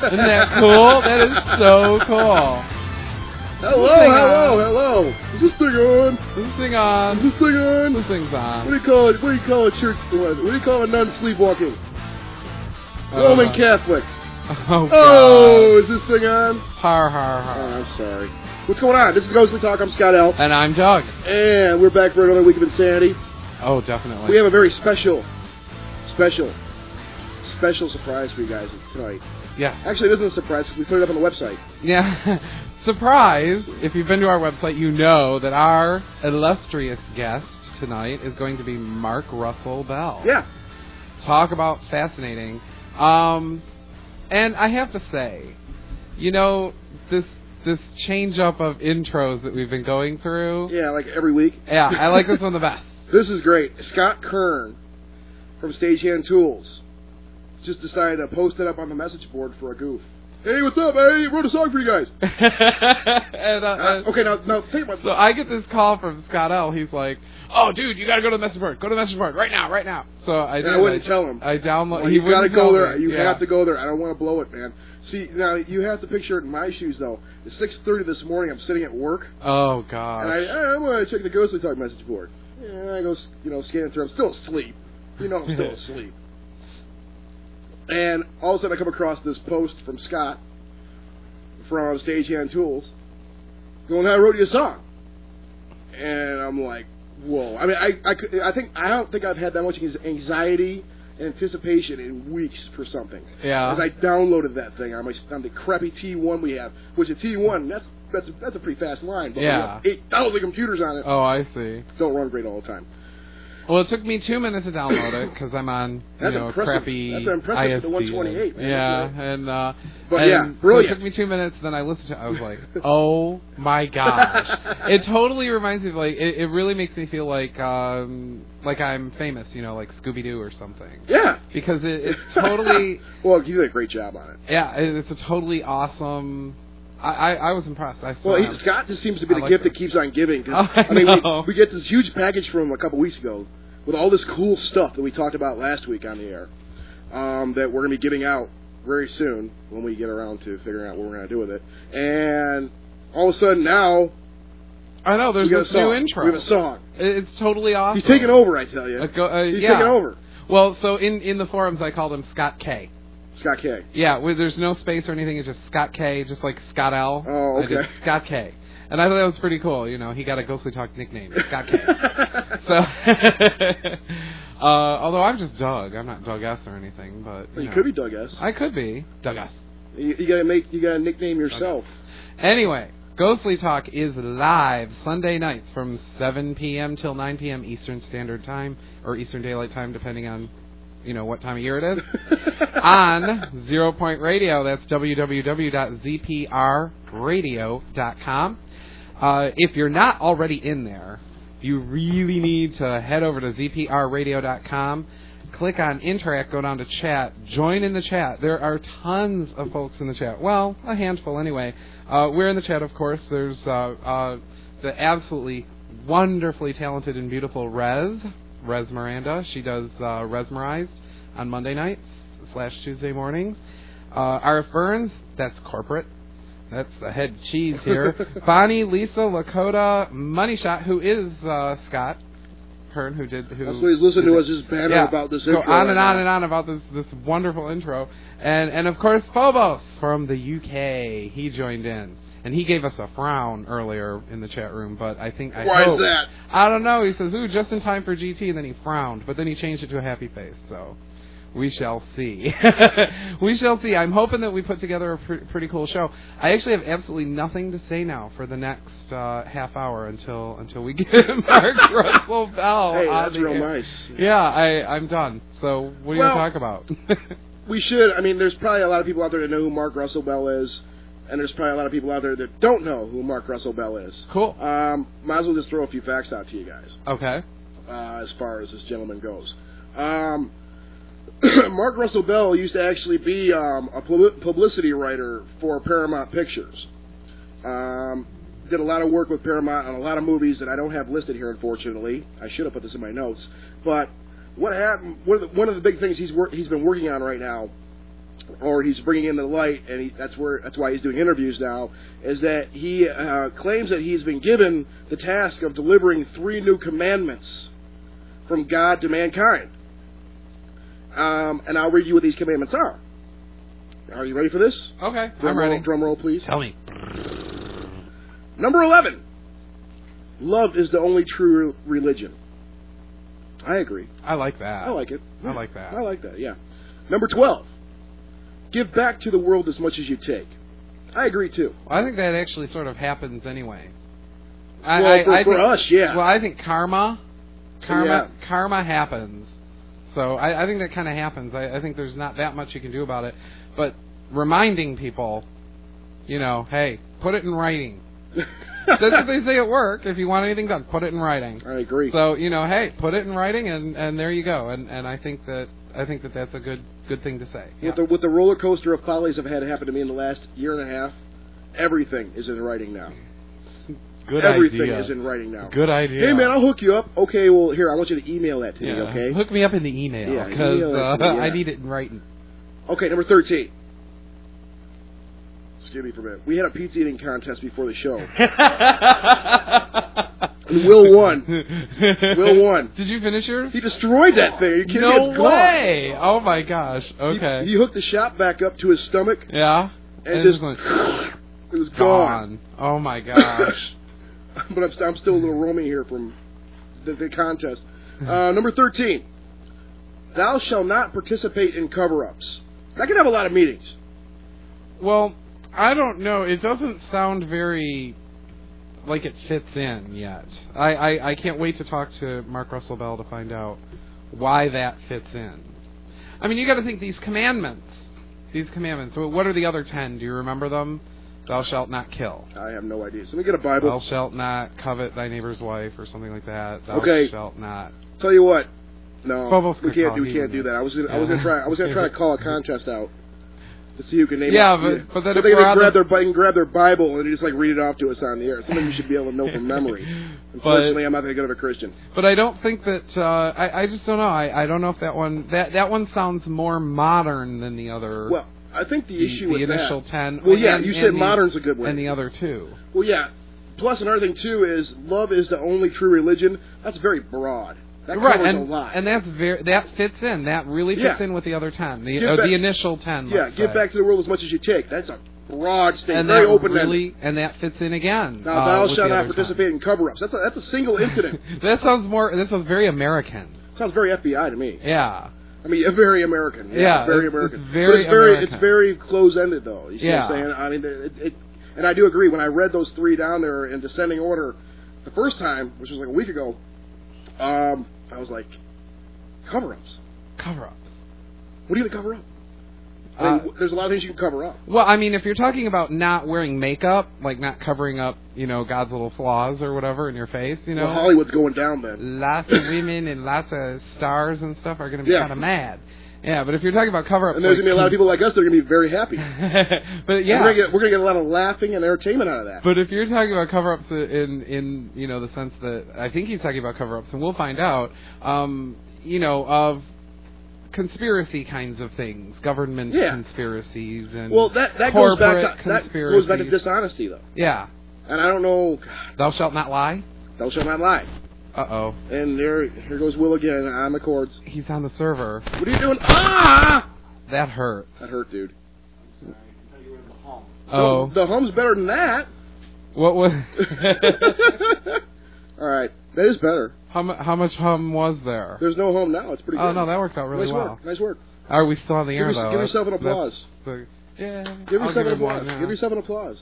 Isn't that cool? That is so cool. Hello. Is this thing on? Is this thing on? Is this thing on? This thing's on. What do you call it? What do you call a church? What do you call a nun sleepwalking? Roman Catholic. Oh, God. Oh, is this thing on? Har, har, har. Oh, I'm sorry. What's going on? This is Ghostly Talk. I'm Scott L. And I'm Doug. And we're back for another week of insanity. Oh, definitely. We have a very special surprise for you guys tonight. Yeah. Actually, it isn't a surprise because we put it up on the website. Yeah. Surprise! If you've been to our website, you know that our illustrious guest tonight is going to be Mark Russell Bell. Yeah. Talk about fascinating. And I have to say, you know, this change up of intros that we've been going through. Yeah, like every week. Yeah, I like this one the best. This is great. Scott Kern from Stagehand Tools just decided to post it up on the message board for a goof. Hey, what's up? Hey, wrote a song for you guys. Okay, now think about. So I get this call from Scott L. He's like, "Oh, dude, you got to go to the message board. Go to the message board right now." So I wouldn't tell him. I download. Well, you got to go there. You have to go there. I don't want to blow it, man. See, now you have to picture it in my shoes though. It's 6:30 this morning. I'm sitting at work. Oh God. And I'm going to check the Ghostly Talk message board. And I go, scanning through. I'm still asleep. I'm still asleep. And all of a sudden I come across this post from Scott from Stagehand Tools going, I wrote you a song. And I'm like, whoa. I mean, I don't think I've had that much anxiety and anticipation in weeks for something. Yeah. As I downloaded that thing on the crappy T1 we have, which a T1, that's a pretty fast line. But yeah. We have 8,000 computers on it. Oh, I see. Don't run great all the time. Well, it took me 2 minutes to download it because I'm on, crappy That's impressive for the 128, man. Yeah, brilliant. So it took me 2 minutes, then I listened to it, I was like, oh my gosh. It totally reminds me of, it really makes me feel like I'm famous, like Scooby-Doo or something. Yeah. Because it's totally... Well, you did a great job on it. Yeah, it's a totally awesome... I was impressed. Scott just seems to be the gift that keeps on giving. We get this huge package from him a couple weeks ago with all this cool stuff that we talked about last week on the air that we're going to be giving out very soon when we get around to figuring out what we're going to do with it. And all of a sudden now... I know, there's this new intro. We have a song. It's totally awesome. He's taking over, I tell you. He's taking over. Well, so in the forums I called him Scott K. Scott K. Yeah, there's no space or anything. It's just Scott K, just like Scott L. Oh, okay. Scott K. And I thought that was pretty cool. He got a Ghostly Talk nickname, Scott K. So, although I'm just Doug. I'm not Doug S. or anything, but you could be Doug S. I could be Doug S. You gotta nickname yourself. Okay. Anyway, Ghostly Talk is live Sunday nights from 7 p.m. till 9 p.m. Eastern Standard Time or Eastern Daylight Time, depending on what time of year it is, on 0 Point Radio. That's www.zpradio.com. If you're not already in there, you really need to head over to zpradio.com, click on Interact, go down to chat, join in the chat. There are tons of folks in the chat. Well, a handful anyway. We're in the chat, of course. There's the absolutely wonderfully talented and beautiful Rez Miranda. She does Resmerized on Monday nights / Tuesday mornings. R.F. Burns, that's corporate. That's the head cheese here. Bonnie, Lisa, Lakota, Money Shot, who is Scott Kern, who That's what he's listening to us just banter about this intro. Go on and on and on about this wonderful intro. And of course, Phobos from the UK. He joined in. And he gave us a frown earlier in the chat room, but Why is that? I don't know. He says, ooh, just in time for GT, and then he frowned. But then he changed it to a happy face, so we shall see. We shall see. I'm hoping that we put together a pretty cool show. I actually have absolutely nothing to say now for the next half hour until we get Mark Russell Bell. Hey, that's real nice. Yeah, I'm done. So what are you going to talk about? We should. I mean, there's probably a lot of people out there that know who Mark Russell Bell is. And there's probably a lot of people out there that don't know who Mark Russell Bell is. Cool. Might as well just throw a few facts out to you guys. Okay. As far as this gentleman goes. Mark Russell Bell used to actually be a publicity writer for Paramount Pictures. Did a lot of work with Paramount on a lot of movies that I don't have listed here, unfortunately. I should have put this in my notes. But what happened? One of the big things he's been working on right now or he's bringing in the light, and that's why he's doing interviews now, is that he claims that he's been given the task of delivering 3 new commandments from God to mankind. And I'll read you what these commandments are. Are you ready for this? Okay, I'm ready. Drum roll, please. Tell me. Number 11. Love is the only true religion. I agree. I like that. I like it. I like that. I like that, yeah. Number 12. Give back to the world as much as you take. I agree, too. Well, I think that actually sort of happens anyway. For us, yeah. Well, I think karma happens. So I think that kind of happens. I think there's not that much you can do about it. But reminding people, hey, put it in writing. That's what they say at work. If you want anything done, put it in writing. I agree. So, hey, put it in writing, and there you go. And I think that that's a good thing to say. Yeah. With the roller coaster of follies I've had happen to me in the last year and a half, everything is in writing now. Everything is in writing now. Good idea. Hey, man, I'll hook you up. Okay, well, here, I want you to email that to me, okay? Hook me up in the email, because I need it in writing. Okay, number 13. Excuse me for a minute. We had a pizza eating contest before the show. And Will won. Will won. Did you finish yours? He destroyed that thing. Are you kidding me? No way! Oh, my gosh. Okay. He hooked the shop back up to his stomach. Yeah? And just it was gone. Oh, my gosh. But I'm still a little roamy here from the contest. Number 13. Thou shalt not participate in cover-ups. That can have a lot of meanings. Well, I don't know. It doesn't sound very like it fits in yet. I can't wait to talk to Mark Russell Bell to find out why that fits in. I mean, you got to think these commandments. What are the other 10? Do you remember them? Thou shalt not kill. I have no idea. So let me get a Bible. Thou shalt not covet thy neighbor's wife, or something like that. Thou shalt not. Tell you what. No, we can't do that. I was gonna try to call a contest out to see who can name it. Yeah, but then they can grab their Bible and just read it off to us on the air. Something you should be able to know from memory. Unfortunately, I'm not that good of a Christian. But I don't think that I just don't know. I don't know if that one sounds more modern than the other. Well, I think the issue with the initial 10. Well, yeah, you said modern's a good one. And the other 2. Well, yeah. Plus, another thing too is love is the only true religion. That's very broad. That covers a lot. And that fits in. That really fits in with the other 10. The initial 10. Yeah, give back to the world as much as you take. That's a broad statement, very open-ended. And that fits in again. Now, thou shalt not participate in cover-ups. That's a single incident. That sounds very American. Sounds very FBI to me. Yeah. I mean, very American. Yeah, very American. It's it's very close-ended, though. You see what I'm saying? I mean, and I do agree. When I read those 3 down there in descending order the first time, which was a week ago, I was like, cover-ups. Cover-ups. What are you going to cover up? I mean, there's a lot of things you can cover up. Well, I mean, if you're talking about not wearing makeup, like not covering up, God's little flaws or whatever in your face, Well, Hollywood's going down then. Lots of women and lots of stars and stuff are going to be kind of mad. Yeah, but if you're talking about cover-up... And there's going to be a lot of people like us that are going to be very happy. But yeah... We're going to get a lot of laughing and entertainment out of that. But if you're talking about cover-ups in the sense that... I think he's talking about cover-ups, and we'll find out, of conspiracy kinds of things, government conspiracies, and that goes back to dishonesty, though. Yeah. And I don't know... Thou shalt not lie? Thou shalt not lie. Uh-oh. And here goes Will again on the chords. He's on the server. What are you doing? Ah! That hurt. That hurt, dude. Oh. The hum's better than that. What was... All right. That is better. How much hum was there? There's no hum now. It's pretty good. Oh, no, that worked out really well. Nice work. Are we still on the air, though? Give yourself an applause. Yeah. Give yourself an applause. Give yourself an applause.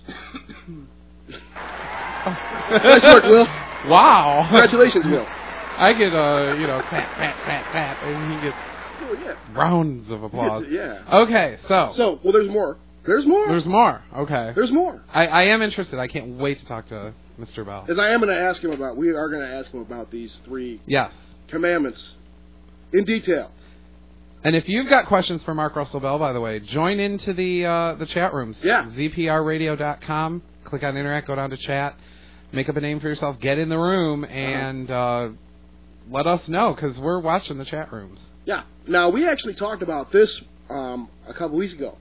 Nice work, Will. Wow. Congratulations, Will. I get, clap, and he gets rounds of applause. Okay, so, well, there's more. There's more. Okay. There's more. I am interested. I can't wait to talk to Mr. Bell. As we are going to ask him about these 3 commandments in detail. And if you've got questions for Mark Russell Bell, by the way, join into the chat rooms. Yeah. ZPRradio.com. Click on Interact, go down to chat, make up a name for yourself, get in the room, and let us know, because we're watching the chat rooms. Yeah. Now, we actually talked about this a couple weeks ago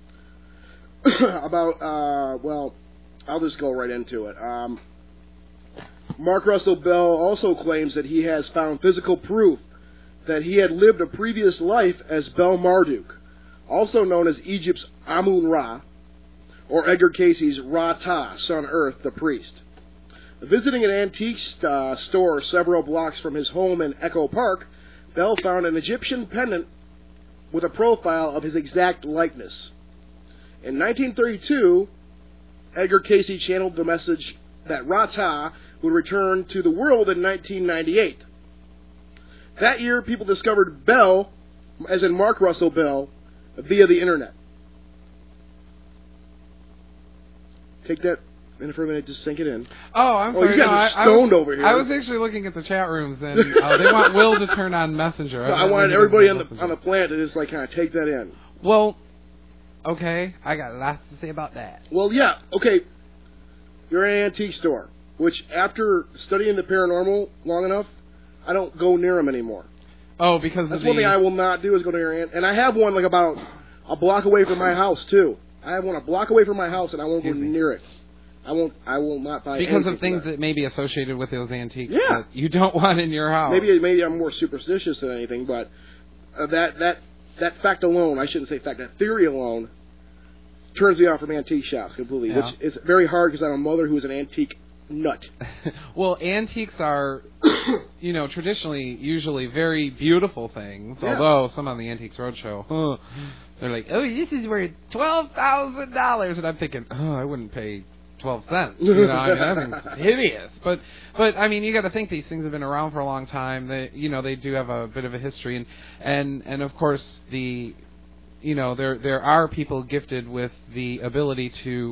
about, well, I'll just go right into it. Mark Russell Bell also claims that he has found physical proof that he had lived a previous life as Bel Marduk, also known as Egypt's Amun-Ra, or Edgar Casey's Ra-Ta, Son Earth, the priest. Visiting an antique store several blocks from his home in Echo Park, Bell found an Egyptian pendant with a profile of his exact likeness. In 1932, Edgar Casey channeled the message that Ra-Ta would return to the world in 1998. That year, people discovered Bell, as in Mark Russell Bell, via the internet. Take that in for a minute, just sink it in. Oh, I'm sorry. You guys are stoned over here. I was actually looking at the chat rooms, and they want Will to turn on Messenger. I wanted everybody on the planet to just kind of take that in. Well, okay, I got lots to say about that. Well, yeah, okay. You're in an antique store, which after studying the paranormal long enough, I don't go near them anymore. Oh, because that's one thing I will not do is go near an. And I have one about a block away from my house too. I have one a block away from my house, and I won't go near it. I will not buy because of things that may be associated with those antiques that you don't want in your house. Maybe I'm more superstitious than anything, but that fact alone, I shouldn't say fact, that theory alone turns me off from antique shops completely, which is very hard because I'm a mother who is an antique nut. Well, antiques are, traditionally, usually very beautiful things, although some on the Antiques Roadshow, they're like, oh, this is worth $12,000, and I'm thinking, oh, I wouldn't pay 12 cents. That thing's hideous. But I mean, you got to think these things have been around for a long time. They do have a bit of a history, and of course there are people gifted with the ability to,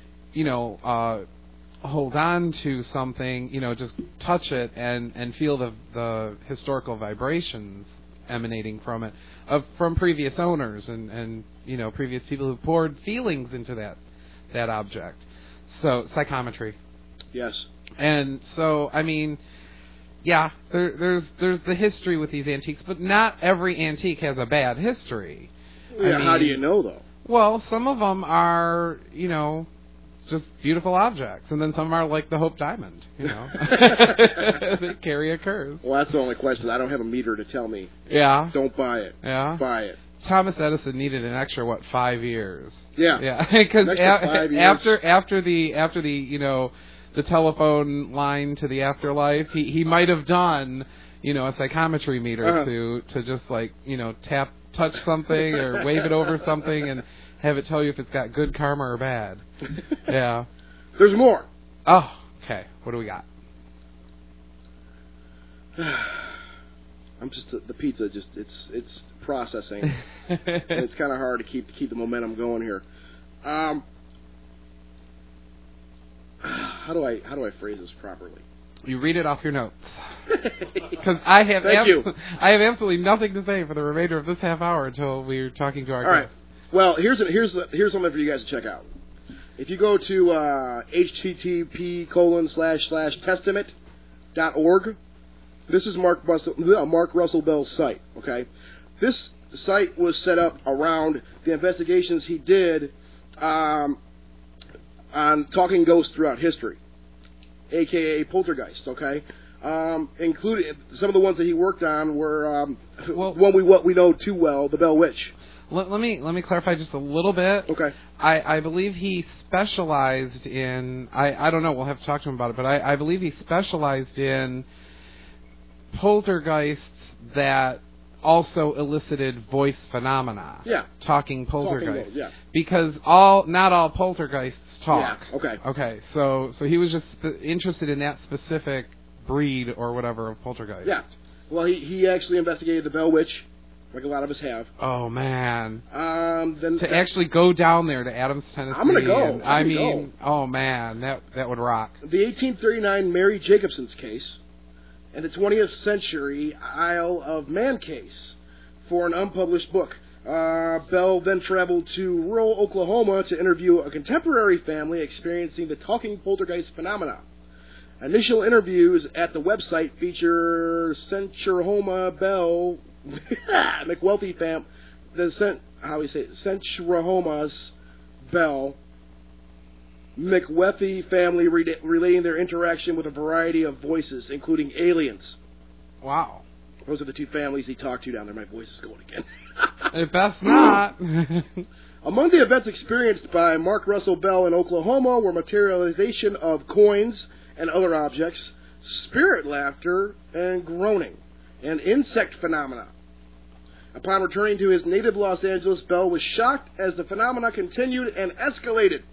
hold on to something, just touch it and feel the historical vibrations emanating from it, from previous owners and previous people who poured feelings into that object. So psychometry. Yes. And so I mean, there's the history with these antiques, but not every antique has a bad history. Yeah, how do you know though? Well, some of them are, just beautiful objects, and then some are like the Hope Diamond, they carry a curse. Well, that's the only question. I don't have a meter to tell me. Yeah. Don't buy it. Yeah. Buy it. Thomas Edison needed an extra 5 years. Yeah. Yeah. Because after the the telephone line to the afterlife, he might have done a psychometry meter to just touch something or wave it over something and have it tell you if it's got good karma or bad. Yeah. There's more. Oh, okay. What do we got? I'm just the pizza. It's processing. And it's kind of hard to keep the momentum going here. How do I phrase this properly? You read it off your notes. Because I have absolutely nothing to say for the remainder of this half hour until we're talking to our guest. All right. Well, here's something for you guys to check out. If you go to http://testament.org, this is Mark Russell Bell's site. Okay, this site was set up around the investigations he did on talking ghosts throughout history, aka poltergeist. Okay. Including some of the ones that he worked on were what we know too well, the Bell Witch. Let me clarify just a little bit. Okay. I believe he specialized in I don't know, we'll have to talk to him about it, but I believe he specialized in poltergeists that also elicited voice phenomena. Yeah. Talking poltergeists. Yeah. Because not all poltergeists talk. Yeah. Okay. Okay. So he was just interested in that specific breed or whatever of poltergeist. Yeah. Well, he actually investigated the Bell Witch, like a lot of us have. Oh man. Then to actually go down there to Adams, Tennessee. I'm gonna go. Oh man, that would rock. The 1839 Mary Jacobson's case, and the 20th century Isle of Man case, for an unpublished book. Bell then traveled to rural Oklahoma to interview a contemporary family experiencing the talking poltergeist phenomena. Initial interviews at the website feature Centurhoma Bell McWelty family. The Senchrahomas Bell, McWethy family relaying their interaction with a variety of voices, including aliens. Wow. Those are the two families he talked to down there. My voice is going again. It best not. Among the events experienced by Mark Russell Bell in Oklahoma were materialization of coins and other objects, spirit laughter and groaning, and insect phenomena. Upon returning to his native Los Angeles, Bell was shocked as the phenomena continued and escalated.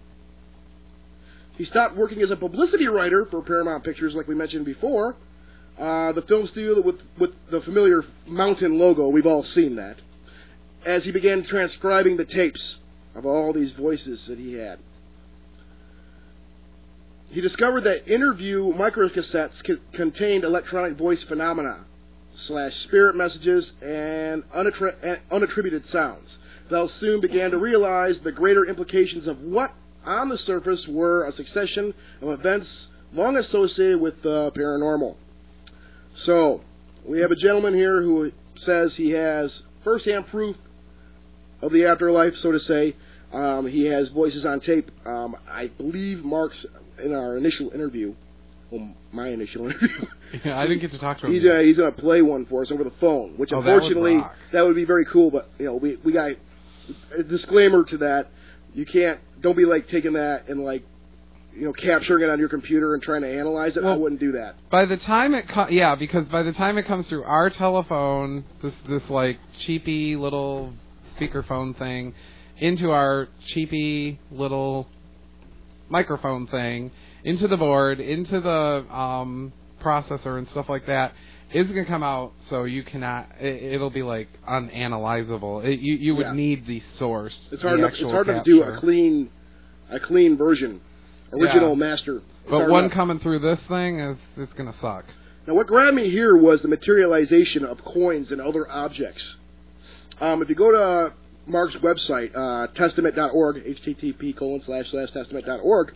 He stopped working as a publicity writer for Paramount Pictures, like we mentioned before. The film studio with the familiar mountain logo, we've all seen that, as he began transcribing the tapes of all these voices that he had. He discovered that interview microcassettes contained electronic voice phenomena / spirit messages and unattributed sounds. Bell soon began to realize the greater implications of what, on the surface, were a succession of events long associated with the paranormal. So, we have a gentleman here who says he has first-hand proof of the afterlife, so to say. He has voices on tape. I believe Mark's in our initial interview. Well, my initial interview. Yeah, I didn't get to talk to him. He's going to play one for us over the phone, which unfortunately that would be very cool. But we got a disclaimer to that. Don't be like taking that and like capturing it on your computer and trying to analyze it. Well, I wouldn't do that. By the time because by the time it comes through our telephone, this like cheapy little speakerphone thing, into our cheapy little microphone thing, into the board, into the processor and stuff like that, it's going to come out so you cannot. It'll be like unanalyzable. You would need the source. It's hard enough to do a clean version, original master. But one coming through this thing it's going to suck. Now, what grabbed me here was the materialization of coins and other objects. If you go to Mark's website, testament.org, http://testament.org,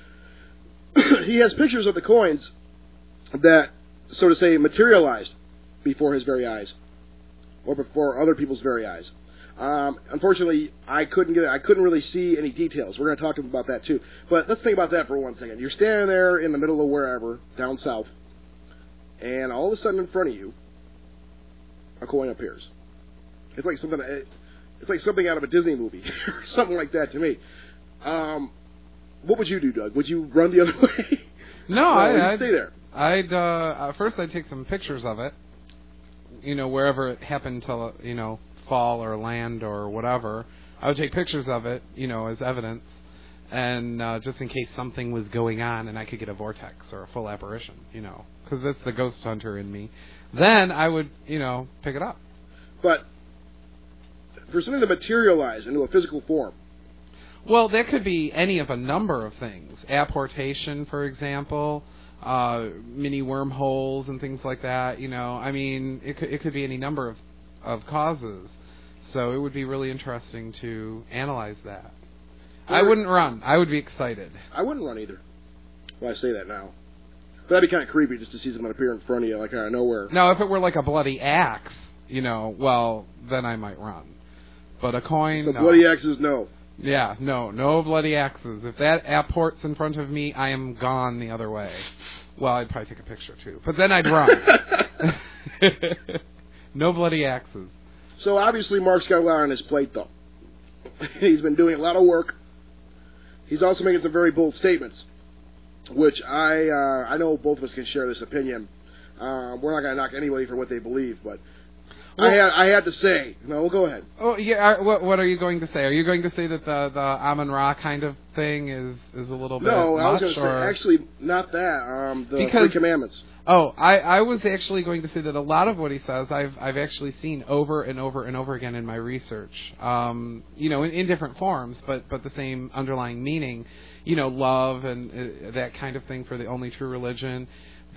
he has pictures of the coins that, so to say, materialized before his very eyes, or before other people's very eyes. Unfortunately, I couldn't really see any details. We're going to talk to him about that too. But let's think about that for 1 second. You're standing there in the middle of wherever, down south, and all of a sudden in front of you, a coin appears. It's like something out of a Disney movie, or something like that to me. What would you do, Doug? Would you run the other way? No, I'd stay there. First I'd take some pictures of it, wherever it happened to, fall or land or whatever. I would take pictures of it, as evidence, and just in case something was going on and I could get a vortex or a full apparition, because that's the ghost hunter in me. Then I would, pick it up. But for something to materialize into a physical form. Well, that could be any of a number of things. Apportation, for example, mini wormholes and things like that. It could be any number of causes. So it would be really interesting to analyze that. I wouldn't run. I would be excited. I wouldn't run either. Well, I say that now. But that'd be kind of creepy just to see someone appear in front of you like out of nowhere. Now, if it were like a bloody axe, well, then I might run. But a coin, no. Bloody axes, no. Yeah, no bloody axes. If that apports in front of me, I am gone the other way. Well, I'd probably take a picture too, but then I'd run. No bloody axes. So obviously Mark's got a lot on his plate, though. He's been doing a lot of work. He's also making some very bold statements, which I know both of us can share this opinion. We're not going to knock anybody for what they believe, but I had to say. No, go ahead. Oh yeah. What are you going to say? Are you going to say that the Amun-Ra kind of thing is a little bit No, much? I was going to say actually not that. The 3 Commandments. Oh, I was actually going to say that a lot of what he says I've actually seen over and over and over again in my research. In different forms, but the same underlying meaning. Love and that kind of thing for the only true religion.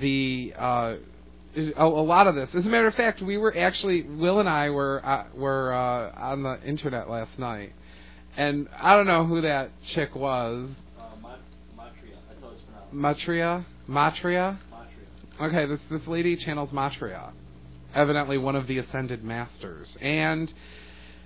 A lot of this. As a matter of fact, Will and I were on the internet last night, and I don't know who that chick was. Matria. I thought it was pronounced Matria. Okay, this lady channels Matria, evidently one of the ascended masters, and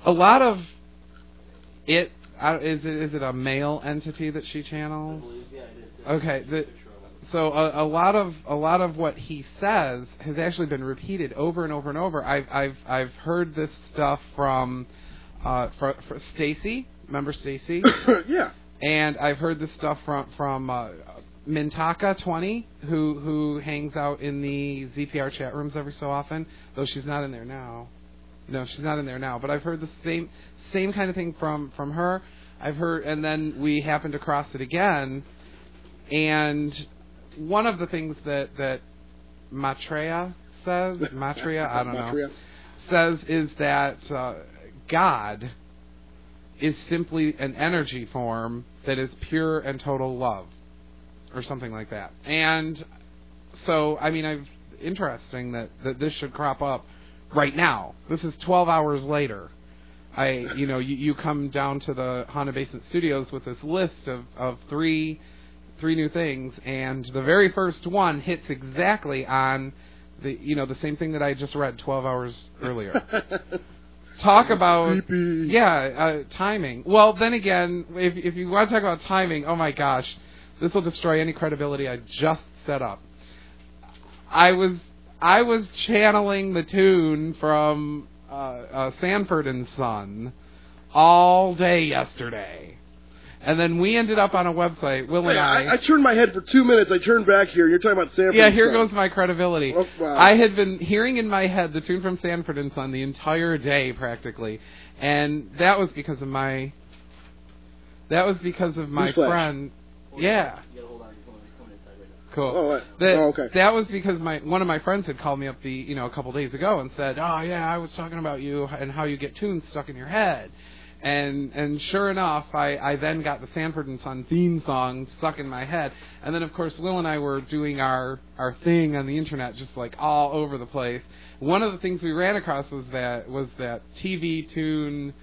a lot of it. Is it a male entity that she channels? I believe, yeah, it is. Okay. So a lot of what he says has actually been repeated over and over and over. I've heard this stuff from Stacy. Remember Stacy? Yeah. And I've heard this stuff from Mintaka20, who hangs out in the ZPR chat rooms every so often, though she's not in there now. No, she's not in there now. But I've heard the same kind of thing from her. I've heard, and then we happened to cross it again, and one of the things that Maitreya says, I don't know, says is that God is simply an energy form that is pure and total love, or something like that. And so, I mean, interesting that this should crop up right now. This is 12 hours later. You come down to the Honda Basement Studios with this list of three new things, and the very first one hits exactly on the same thing that I just read 12 hours earlier. Talk about timing. Well, then again, if you want to talk about timing, oh my gosh, this will destroy any credibility I just set up. I was channeling the tune from Sanford and Son all day yesterday. And then we ended up on a website, Will and I turned my head for 2 minutes. I turned back here. You're talking about Sanford Yeah, and here Son. goes my credibility. Oh, wow. I had been hearing in my head the tune from Sanford and Son the entire day, practically. And that was because of my friend. Yeah. Cool. Okay. That was because one of my friends had called me up a couple days ago and said, "Oh yeah, I was talking about you and how you get tunes stuck in your head." And sure enough, I then got the Sanford and Son theme song stuck in my head. And then, of course, Will and I were doing our thing on the internet, just like all over the place. One of the things we ran across was that TV tune.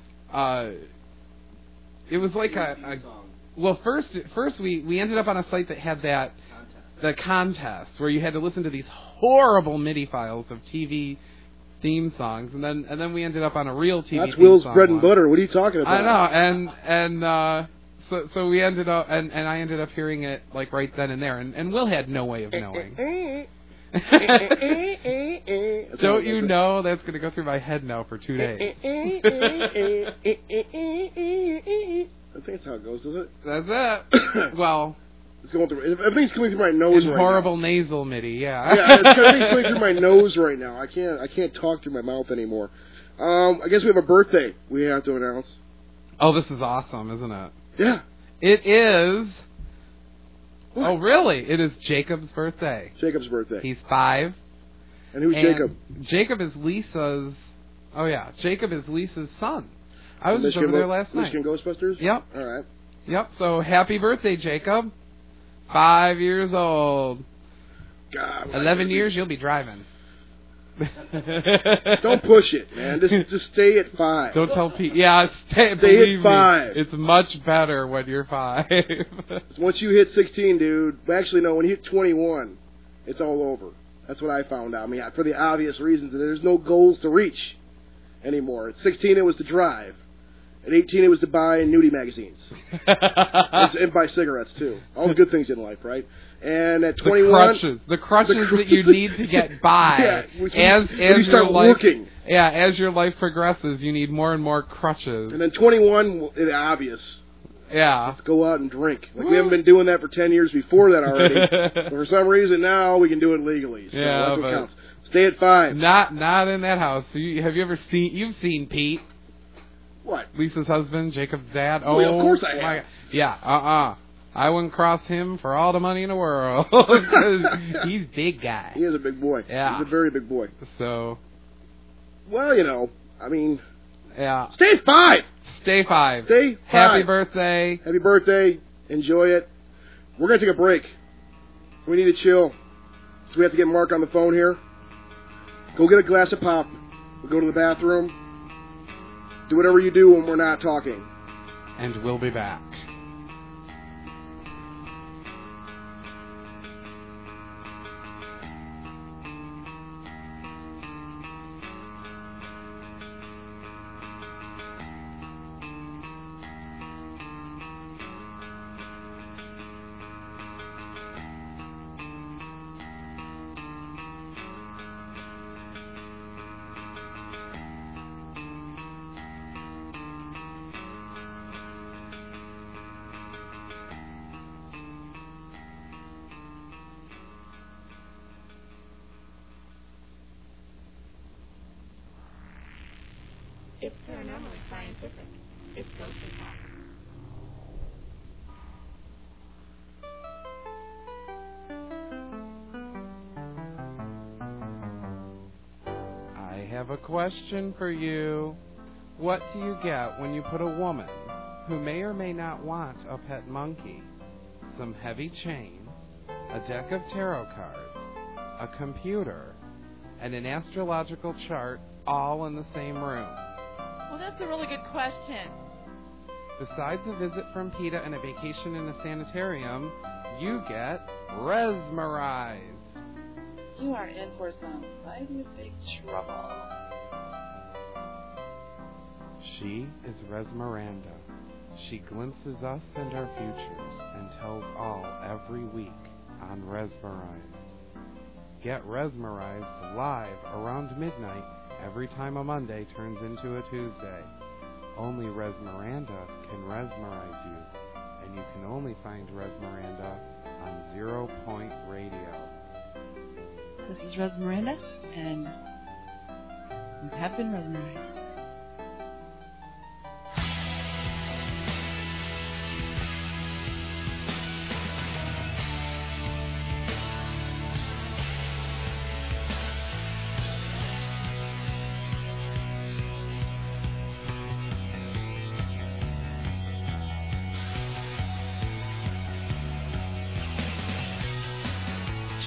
It was like well, first we ended up on a site that had the contest where you had to listen to these horrible MIDI files of TV theme songs, and then we ended up on a real TV. That's Will's song bread and butter. What are you talking about? I know, so we ended up, and I ended up hearing it like right then and there, and Will had no way of knowing. Don't you know that's going to go through my head now for 2 days? I think that's how it goes, does it? That's it. Well. It's going through. Everything's coming through my nose right now. Horrible nasal MIDI, yeah. Everything's coming through my nose right now. I can't talk through my mouth anymore. I guess we have a birthday we have to announce. Oh, this is awesome, isn't it? Yeah. It is. What? Oh, really? It is Jacob's birthday. Jacob's birthday. He's 5. And who's Jacob? Jacob is Lisa's. Oh yeah, Jacob is Lisa's son. I was just over there last night. Michigan Ghostbusters. Yep. All right. Yep. So happy birthday, Jacob. 5 years old. God. 11 years, you'll be driving. Don't push it, man. Just stay at 5. Don't tell Pete. Yeah, stay at 5. Me, it's much better when you're 5. Once you hit 16, dude. Actually, no. When you hit 21, it's all over. That's what I found out. I mean, for the obvious reasons that there's no goals to reach anymore. At 16, it was to drive. At 18, it was to buy nudie magazines. and buy cigarettes, too. All the good things in life, right? And at 21... The crutches that you need to get by. As you start working. Yeah, as your life progresses, you need more and more crutches. And then 21, it's obvious. Yeah. Let's go out and drink. Like, we haven't been doing that for 10 years before that already. But for some reason, now we can do it legally. So that's what counts. Stay at 5. Not in that house. Have you ever seen... You've seen Pete. What? Lisa's husband, Jacob's dad. Oh, yeah, of course I have. Yeah, I wouldn't cross him for all the money in the world. He's a big guy. He is a big boy. Yeah. He's a very big boy. So. Well, I mean. Yeah. Stay at 5. Stay 5. Stay 5. Happy birthday. Happy birthday. Enjoy it. We're going to take a break. We need to chill. So we have to get Mark on the phone here. Go get a glass of pop. We'll go to the bathroom. Do whatever you do when we're not talking. And we'll be back. It's paranormally scientific. It's Ghost Talk. I have a question for you. What do you get when you put a woman who may or may not want a pet monkey, some heavy chain, a deck of tarot cards, a computer, and an astrological chart all in the same room? Well, that's a really good question. Besides a visit from PETA and a vacation in a sanitarium, you get mesmerized. You are in for some mighty big trouble. She is Resmeranda. She glimpses us and our futures and tells all every week on Resmerized. Get Resmerized live around midnight every time a Monday turns into a Tuesday. Only Resmeranda can Resmerize you, and you can only find Resmeranda on 0 Point Radio. This is Resmeranda, and you have been Resmerized.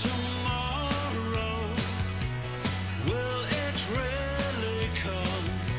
Tomorrow, will it really come?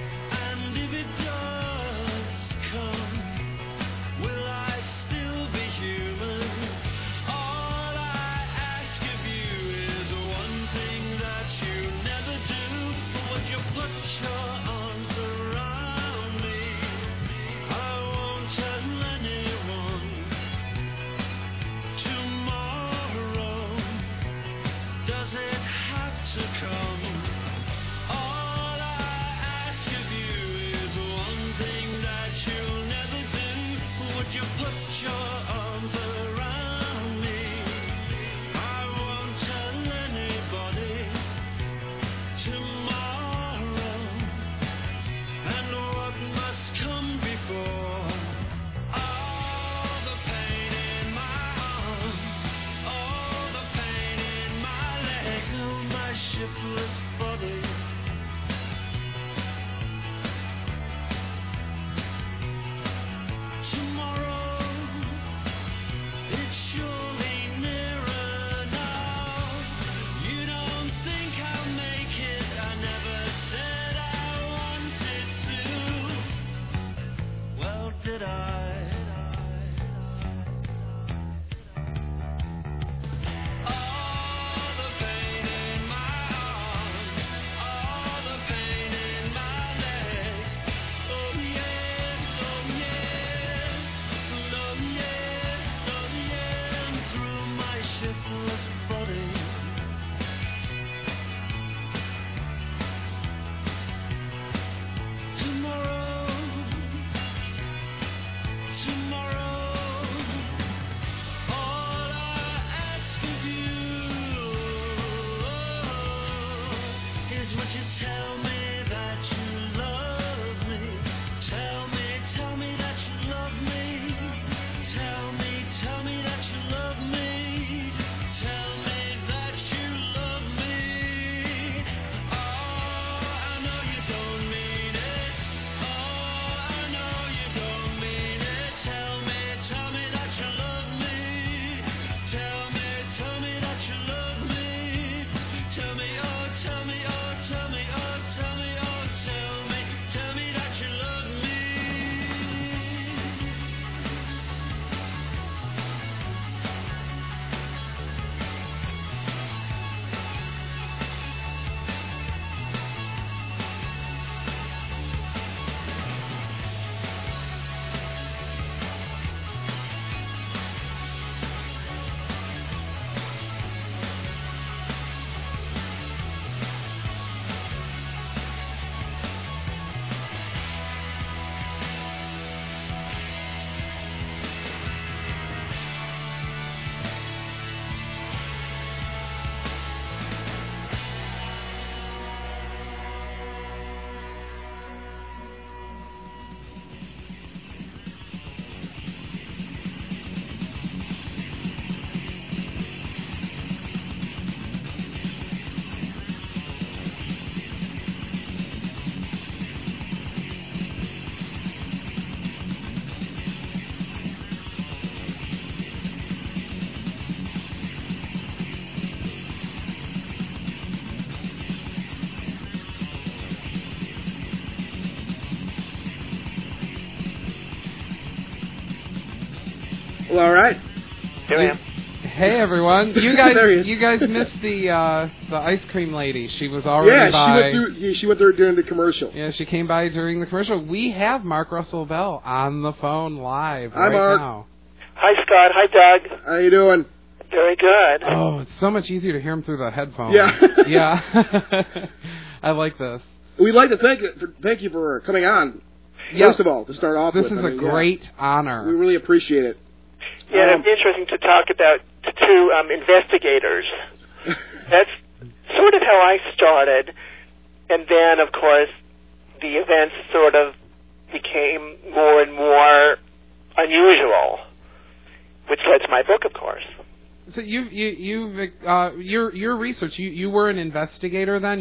Well, all right. Here I am. Hey everyone! You guys missed the ice cream lady. She was already by. She went through during the commercial. Yeah, she came by during the commercial. We have Mark Russell Bell on the phone live Hi, Mark. now. Hi, Scott. Hi, Doug. How you doing? Very good. Oh, it's so much easier to hear him through the headphones. Yeah. Yeah. I like this. We'd like to thank you for coming on. Yes. First of all, to start off this with. This is a great honor. We really appreciate it. Yeah, it'd be interesting to talk about two investigators. That's sort of how I started, and then, of course, the events sort of became more and more unusual, which led to my book, of course. So your research. You were an investigator then.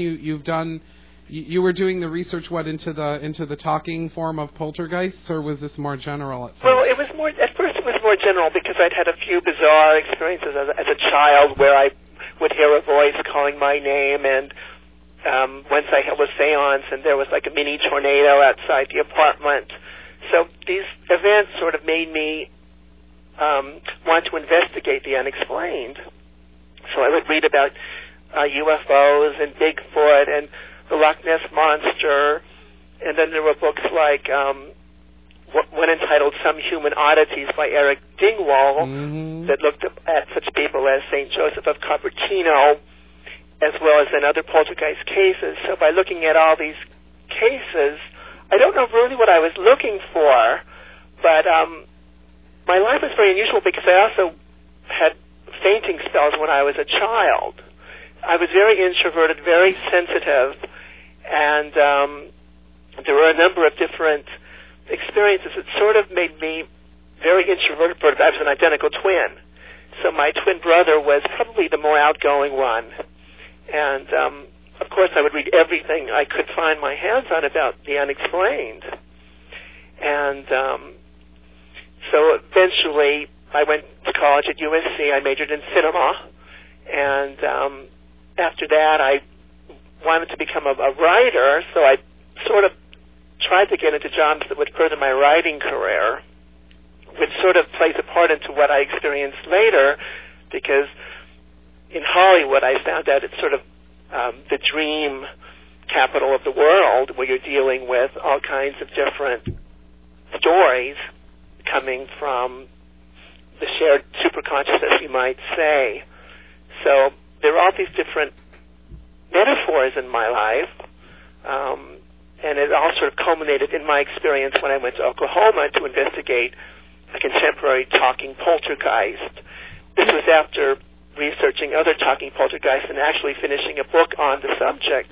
You were doing the research into the talking form of poltergeists, or was this more general at first? Well, at first it was more general because I'd had a few bizarre experiences as a child where I would hear a voice calling my name, and once I held a seance and there was like a mini tornado outside the apartment. So these events sort of made me want to investigate the unexplained. So I would read about UFOs and Bigfoot and the Loch Ness Monster, and then there were books like one entitled Some Human Oddities by Eric Dingwall that looked at such people as St. Joseph of Cupertino, as well as in other poltergeist cases. So by looking at all these cases, I don't know really what I was looking for, but my life was very unusual because I also had fainting spells when I was a child. I was very introverted, very sensitive, and there were a number of different experiences that sort of made me very introverted. I was an identical twin, so my twin brother was probably the more outgoing one. And, of course, I would read everything I could find my hands on about the unexplained. And so eventually I went to college at USC. I majored in cinema, and after that, I wanted to become a writer, so I sort of tried to get into jobs that would further my writing career, which sort of plays a part into what I experienced later, because in Hollywood, I found out it's sort of the dream capital of the world, where you're dealing with all kinds of different stories coming from the shared superconsciousness, you might say. So there are all these different metaphors in my life, and it all sort of culminated in my experience when I went to Oklahoma to investigate a contemporary talking poltergeist. This was after researching other talking poltergeists and actually finishing a book on the subject.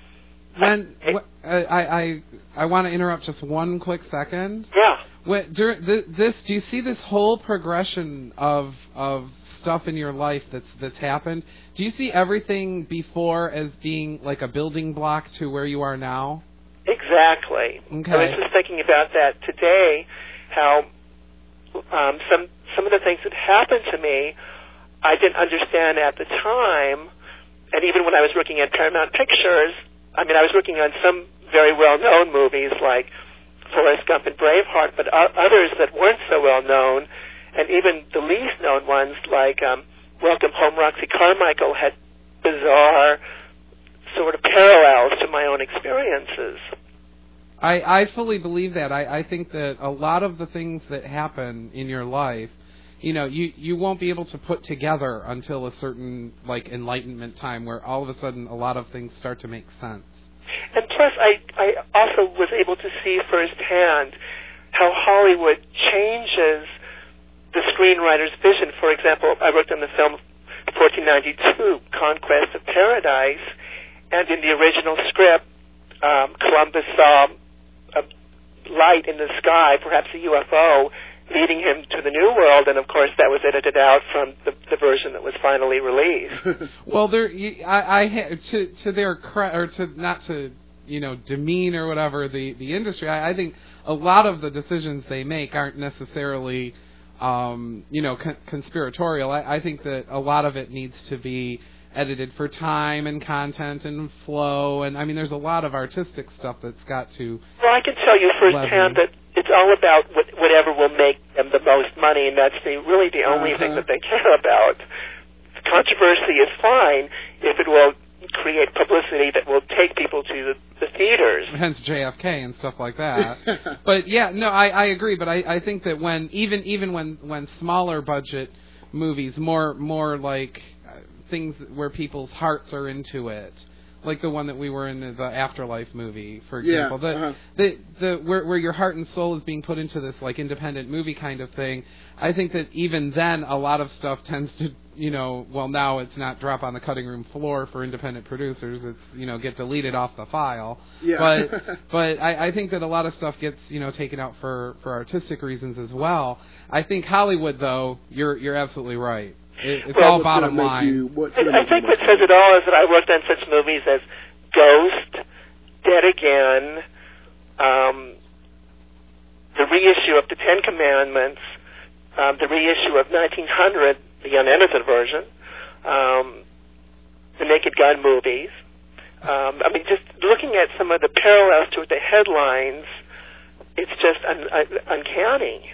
I want to interrupt just one quick second. Yeah. Do you see this whole progression of stuff in your life that's happened? Do you see everything before as being like a building block to where you are now? Exactly. Okay. I was just thinking about that today, how some of the things that happened to me I didn't understand at the time, and even when I was working at Paramount Pictures, I mean, I was working on some very well-known movies like Forrest Gump and Braveheart, but others that weren't so well-known, and even the least-known ones like Welcome Home, Roxy Carmichael, had bizarre sort of parallels to my own experiences. I fully believe that. I think that a lot of the things that happen in your life, you won't be able to put together until a certain enlightenment time where all of a sudden a lot of things start to make sense. And plus, I also was able to see firsthand how Hollywood changes the screenwriter's vision. For example, I worked on the film 1492, Conquest of Paradise, and in the original script, Columbus saw a light in the sky, perhaps a UFO, leading him to the New World, and of course that was edited out from the version that was finally released. Well, not to demean or whatever the industry, I think a lot of the decisions they make aren't necessarily conspiratorial. I think that a lot of it needs to be edited for time and content and flow, and I mean there's a lot of artistic stuff that's got to. Well, I can tell you firsthand that it's all about whatever will make them the most money, and that's really the only thing that they care about. Controversy is fine if it will create publicity that will take people to the theaters. Hence JFK and stuff like that. But yeah, no, I agree. But I think that when even when smaller budget movies, more like things where people's hearts are into it, like the one that we were in, the Afterlife movie, for example, where your heart and soul is being put into this like independent movie kind of thing. I think that even then a lot of stuff tends to, well, now it's not drop on the cutting room floor for independent producers. It's, get deleted off the file. Yeah. But I think that a lot of stuff gets, taken out for artistic reasons as well. I think Hollywood, though, you're absolutely right. It's all bottom line. I think what says it all is that I worked on such movies as Ghost, Dead Again, the reissue of the Ten Commandments, the reissue of 1900, the unedited version, the Naked Gun movies. Just looking at some of the parallels to the headlines, it's just uncanny.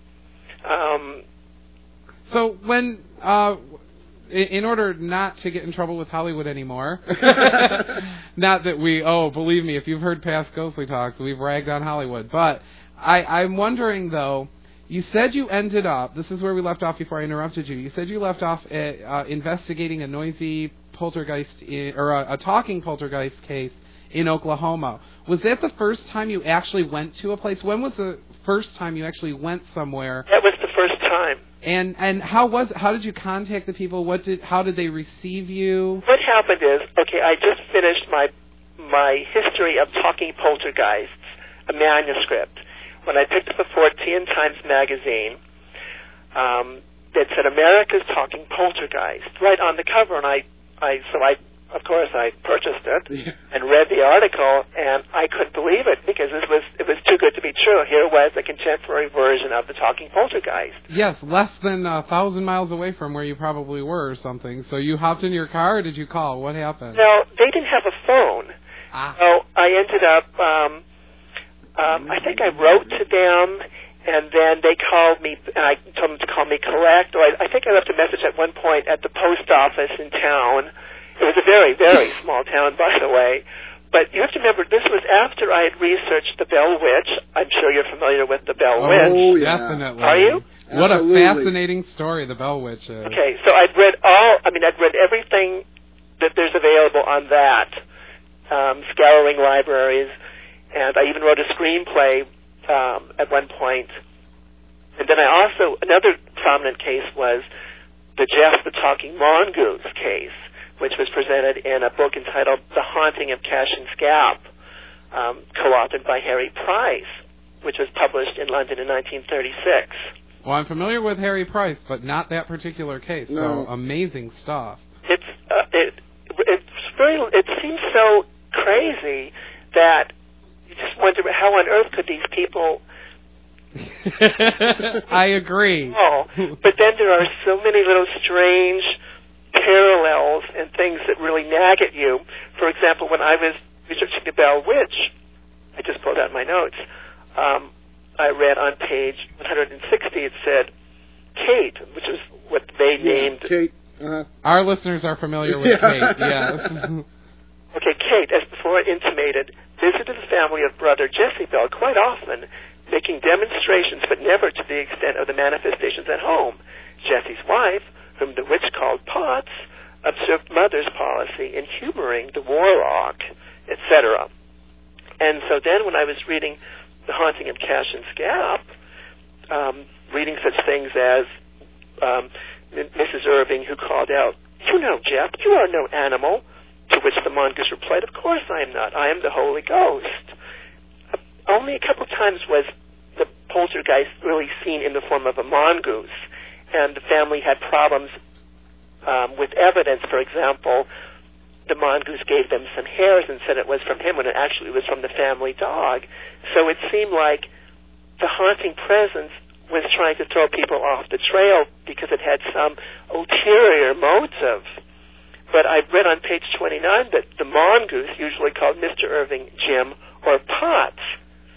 So when, in order not to get in trouble with Hollywood anymore, not that believe me, if you've heard past Ghostly Talks, we've ragged on Hollywood, but I'm wondering, though, you said you ended up, this is where we left off before I interrupted you, you said you left off investigating a noisy poltergeist, or a talking poltergeist case in Oklahoma. Was that the first time you actually went to a place? When was the first time you actually went somewhere? That was the first time. And how did you contact the people? How did they receive you? What happened is, I just finished my history of talking poltergeists, a manuscript. When I picked up a Fortean Times magazine that said America's Talking Poltergeist right on the cover, and I purchased it and read the article, and I couldn't believe it because it was too good to be true. Here was a contemporary version of the talking poltergeist. Yes, less than 1,000 miles away from where you probably were or something. So you hopped in your car, or did you call? What happened? No, they didn't have a phone. So I ended up, I think I wrote to them, and then they called me, and I told them to call me collect. Or I think I left a message at one point at the post office in town. It was a very, very small town, by the way. But you have to remember, this was after I had researched the Bell Witch. I'm sure you're familiar with the Bell Witch. Oh, yeah. Definitely. Are you? What a fascinating story the Bell Witch is. Okay, so I'd read everything that there's available on that, scouring libraries, and I even wrote a screenplay at one point. And then another prominent case was the Jeff the Talking Mongoose case, which was presented in a book entitled The Haunting of Cashin's Gap, co-authored by Harry Price, which was published in London in 1936. Well, I'm familiar with Harry Price, but not that particular case. No. So amazing stuff. It seems so crazy that you just wonder how on earth could these people. I agree. Oh, but then there are so many little strange parallels and things that really nag at you. For example, when I was researching the Bell Witch, I just pulled out my notes. I read on page 160, it said Kate, which is what they named. Kate. Our listeners are familiar with Kate, yes. Okay, Kate, as before intimated, visited the family of brother Jesse Bell quite often, making demonstrations, but never to the extent of the manifestations at home. Jesse's wife, whom the witch called Potts, observed mother's policy in humoring the warlock, etc. And so then when I was reading The Haunting of Cashin's Gap, reading such things as Mrs. Irving, who called out, "You know, Jeff, you are no animal," to which the mongoose replied, "Of course I am not. I am the Holy Ghost." Only a couple times was the poltergeist really seen in the form of a mongoose, and the family had problems with evidence. For example, the mongoose gave them some hairs and said it was from him when it actually was from the family dog. So it seemed like the haunting presence was trying to throw people off the trail because it had some ulterior motive. But I read on page 29 that the mongoose usually called Mr. Irving Jim or Potts.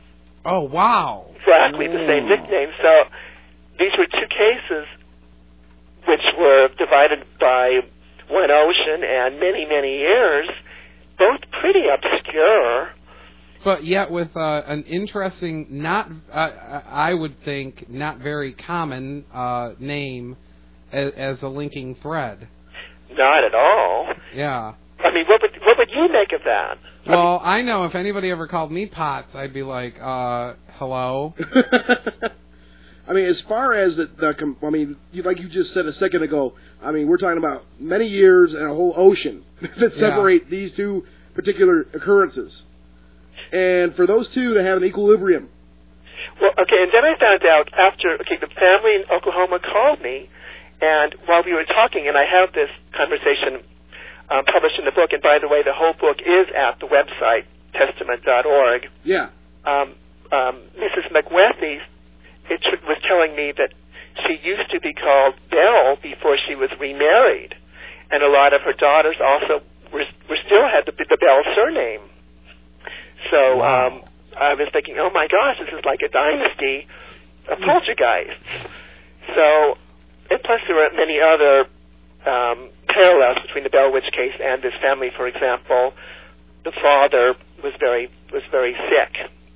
Oh, wow. Exactly, the same nickname. So these were two cases which were divided by one ocean and many, many years, both pretty obscure. But yet with an interesting, not I would think, not very common name as a linking thread. Not at all. Yeah. I mean, what would you make of that? Well, I know if anybody ever called me Potts, I'd be like, hello? I mean, as far as like you just said a second ago, I mean, we're talking about many years and a whole ocean that separate these two particular occurrences. And for those two to have an equilibrium. Well, okay, and then I found out after, the family in Oklahoma called me, and while we were talking, and I have this conversation published in the book, and by the way, the whole book is at the website, testament.org. Yeah. Mrs. McWethy was telling me that she used to be called Belle before she was remarried, and a lot of her daughters also were still had the Belle surname. So I was thinking, oh my gosh, this is like a dynasty of poltergeists. So, and plus there were many other parallels between the Bell Witch case and this family. For example, the father was very sick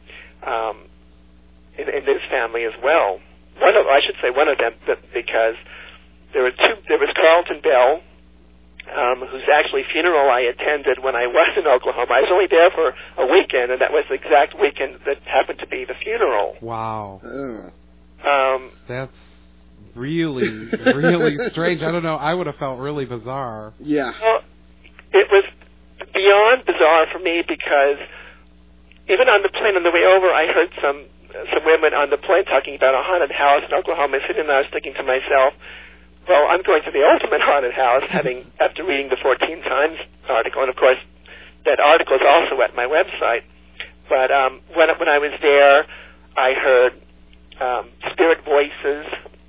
in this family as well. One of them, because there were two. There was Carlton Bell, whose actually funeral I attended when I was in Oklahoma. I was only there for a weekend, and that was the exact weekend that happened to be the funeral. Wow. That's really, really strange. I don't know. I would have felt really bizarre. Yeah. Well, it was beyond bizarre for me because even on the plane on the way over, I heard some women on the plane talking about a haunted house in Oklahoma City, and I was thinking to myself, well, I'm going to the ultimate haunted house after reading the 14 Times article, and of course that article is also at my website. But when I was there, I heard spirit voices.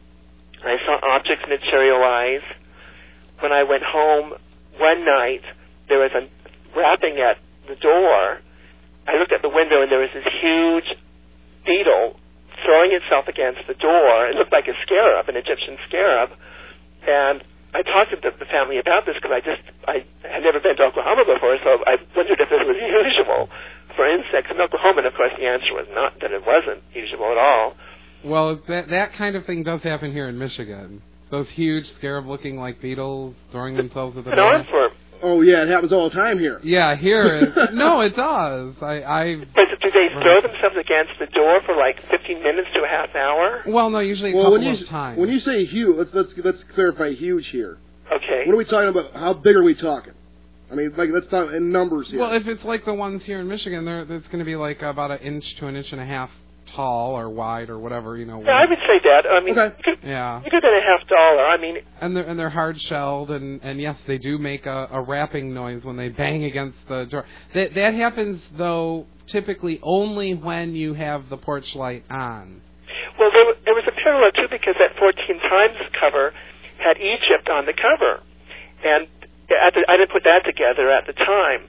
I saw objects materialize. When I went home one night, there was a rapping at the door. I looked at the window, and there was this huge beetle throwing itself against the door. It looked like a scarab, an Egyptian scarab. And I talked to the family about this because I had never been to Oklahoma before, so I wondered if this was usual for insects in Oklahoma. And of course, the answer was not, that it wasn't usual at all. Well, that kind of thing does happen here in Michigan. Those huge scarab-looking like beetles throwing themselves at the door. Oh yeah, it happens all the time here. Yeah, here. No, it does. But do they throw themselves against the door for like 15 minutes to a half hour? Well, no, usually a couple of times. When you say huge, let's clarify huge here. Okay. What are we talking about? How big are we talking? I mean, like, let's talk in numbers here. Well, if it's like the ones here in Michigan, it's going to be like about 1 inch to 1.5 inches tall or wide or whatever, Yeah, I would say that. I mean, bigger than $50. I mean, and they're hard shelled, and yes, they do make a rapping noise when they bang against the door. That happens though typically only when you have the porch light on. Well, there was a parallel too, because that 14 Times cover had Egypt on the cover, and I didn't put that together at the time.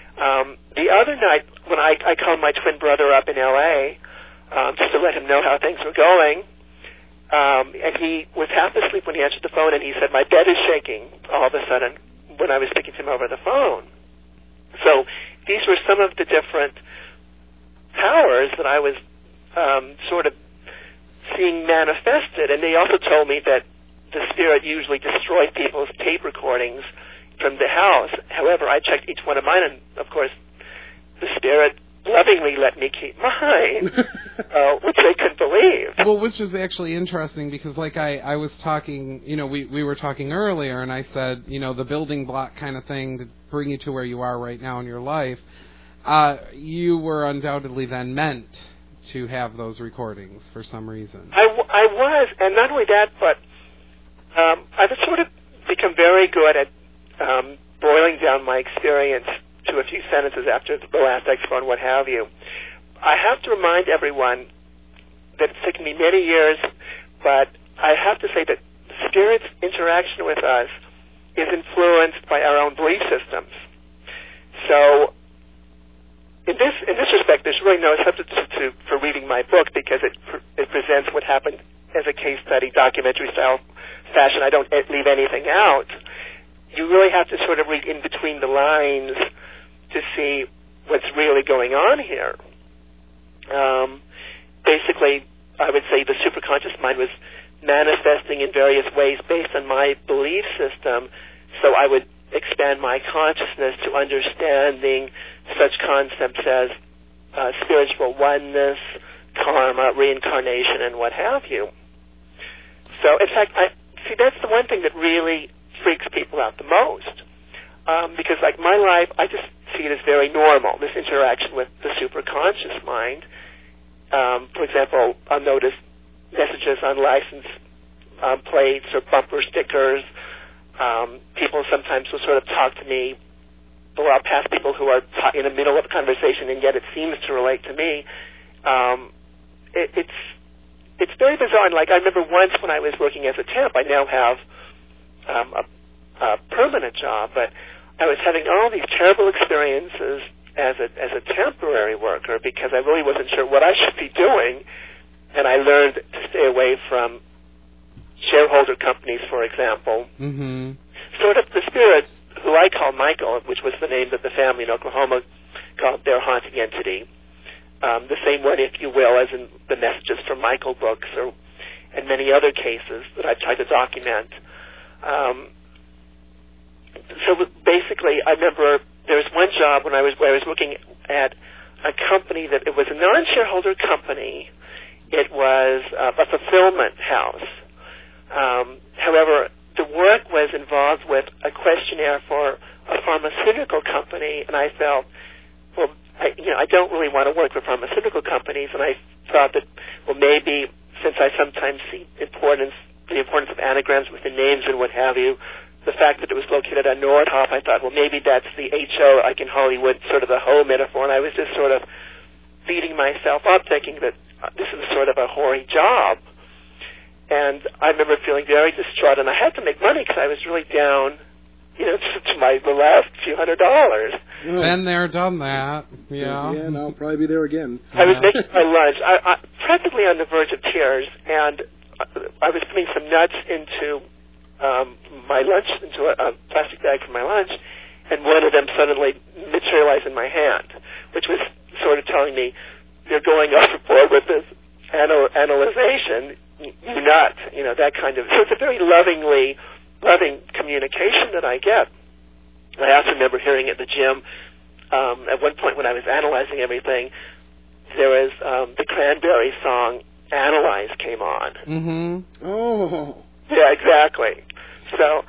The other night when I called my twin brother up in L.A. Just to let him know how things were going. And he was half asleep when he answered the phone, and he said, my bed is shaking all of a sudden when I was speaking to him over the phone. So these were some of the different powers that I was sort of seeing manifested. And they also told me that the spirit usually destroyed people's tape recordings from the house. However, I checked each one of mine, and, of course, the spirit lovingly let me keep mine, which they couldn't believe. Well, which is actually interesting because, like I was talking, we were talking earlier, and I said, the building block kind of thing to bring you to where you are right now in your life, you were undoubtedly then meant to have those recordings for some reason. I was, and not only that, but I've sort of become very good at boiling down my experience to a few sentences after the last expo and what have you. I have to remind everyone that it's taken me many years, but I have to say that the Spirit's interaction with us is influenced by our own belief systems. So, in this respect, like there's really no substitute for reading my book because it presents what happened as a case study, documentary style fashion. I don't leave anything out. You really have to sort of read in between the lines to see what's really going on here. Basically, I would say the superconscious mind was manifesting in various ways based on my belief system, so I would expand my consciousness to understanding such concepts as spiritual oneness, karma, reincarnation, and what have you. So, in fact, that's the one thing that really freaks people out the most, because, like, my life, I just see it as very normal, this interaction with the superconscious mind. For example, I'll notice messages on license plates or bumper stickers. People sometimes will sort of talk to me, or I'll pass people who are in the middle of a conversation, and yet it seems to relate to me. It's very bizarre. And like I remember once when I was working as a temp, I now have a permanent job, but I was having all these terrible experiences as a temporary worker because I really wasn't sure what I should be doing. And I learned to stay away from shareholder companies, for example. Mm-hmm. Sort of the spirit, who I call Michael, which was the name that the family in Oklahoma called their haunting entity. The same one, if you will, as in the Messages from Michael books and many other cases that I've tried to document. So basically, I remember there was one job where I was working at a company that it was a non-shareholder company. It was a fulfillment house. However, the work was involved with a questionnaire for a pharmaceutical company, and I felt, well, I don't really want to work for pharmaceutical companies, and I thought that, well, maybe since I sometimes see the importance of anagrams with the names and what have you, the fact that it was located on Nordhoff, I thought, well, maybe that's the HO, like in Hollywood, sort of the hoe metaphor, and I was just sort of beating myself up, thinking that this is sort of a hoary job. And I remember feeling very distraught, and I had to make money because I was really down, to the last few $100. Been there, done that. Yeah. Yeah, and I'll probably be there again. I was making my lunch, I practically on the verge of tears, and I was putting some nuts into my lunch, into a plastic bag for my lunch, and one of them suddenly materialized in my hand, which was sort of telling me, you're going overboard with this analyzation, you nut, that kind of. So it's a very loving communication that I get. I also remember hearing at the gym, at one point when I was analyzing everything, there was the Cranberry song, Analyze, came on. Mm-hmm. Oh. Yeah, exactly. So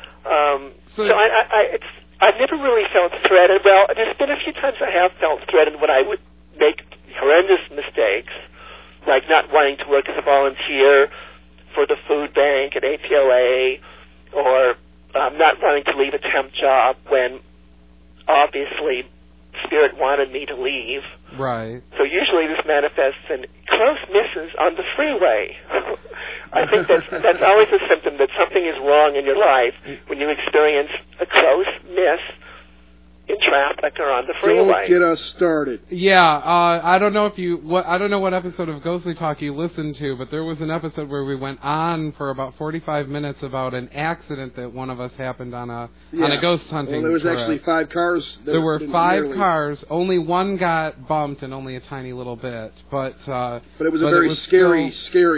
I've never really felt threatened. Well, there's been a few times I have felt threatened when I would make horrendous mistakes, like not wanting to work as a volunteer for the food bank at APOA, or not wanting to leave a temp job when obviously Spirit wanted me to leave. Right. So usually this manifests in close misses on the freeway. I think that's always a symptom that something is wrong in your life when you experience a close miss in traffic or on the freeway. Don't get us started. Yeah, I don't know I don't know what episode of Ghostly Talk you listened to, but there was an episode where we went on for about 45 minutes about an accident that one of us happened on a ghost hunting Well, there was trip. actually 5 cars. There were 5 cars. Only one got bumped and only a tiny little bit, but it was a very scary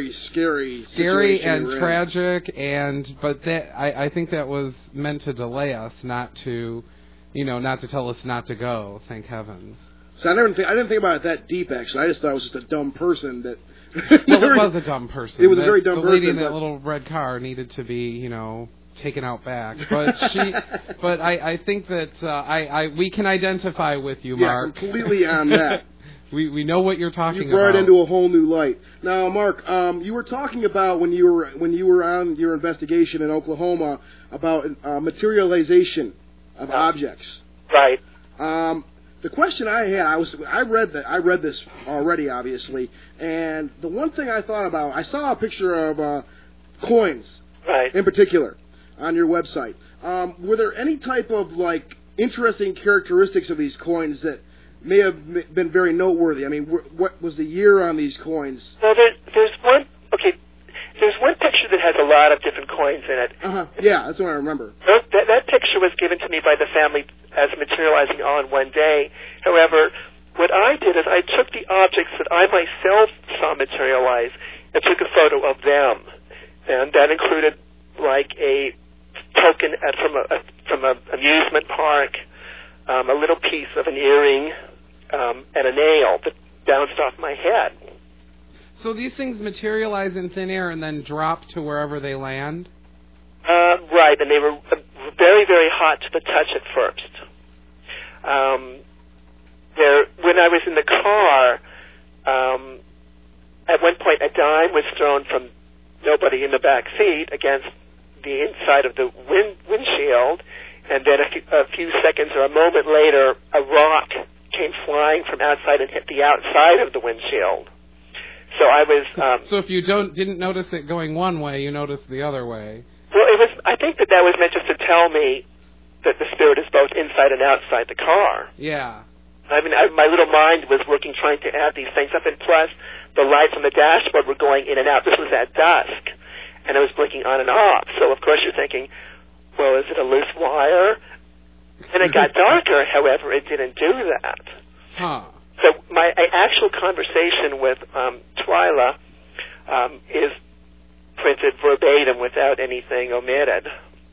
and tragic, but I think that was meant to delay us, not to tell us not to go, thank heavens. So I didn't think about it that deep, actually. I just thought it was just a dumb person that... Well, it was a dumb person. It was a very dumb person. The lady in that little red car needed to be, taken out back. But I think that we can identify with you, Mark. Yeah, completely on that. We know what you're talking about. You brought it into a whole new light. Now, Mark, you were talking about when you were on your investigation in Oklahoma about materialization of objects. Right. The question I had, I read this already, obviously, and the one thing I thought about, I saw a picture of coins, right, in particular, on your website. Were there any type of interesting characteristics of these coins may have been very noteworthy. I mean, what was the year on these coins? Well, there's one. Okay, there's one picture that has a lot of different coins in it. Yeah, that's what I remember. That picture was given to me by the family as materializing all in one day. However, what I did is I took the objects that I myself saw materialize and took a photo of them, and that included like a token from an amusement park, a little piece of an earring, and a nail that bounced off my head. So these things materialize in thin air and then drop to wherever they land? Right, and they were very, very hot to the touch at first. When I was in the car, at one point a dime was thrown from nobody in the back seat against the inside of the windshield, and then a few seconds or a moment later, a rock came flying from outside and hit the outside of the windshield. So I was. So if you didn't notice it going one way, you noticed the other way. Well, it was. I think that was meant just to tell me that the spirit is both inside and outside the car. Yeah. I mean, my little mind was working, trying to add these things up, and plus the lights on the dashboard were going in and out. This was at dusk, and it was blinking on and off. So of course you're thinking, well, is it a loose wire? And it got darker. However, it didn't do that. Huh. So my actual conversation with Twyla is printed verbatim without anything omitted.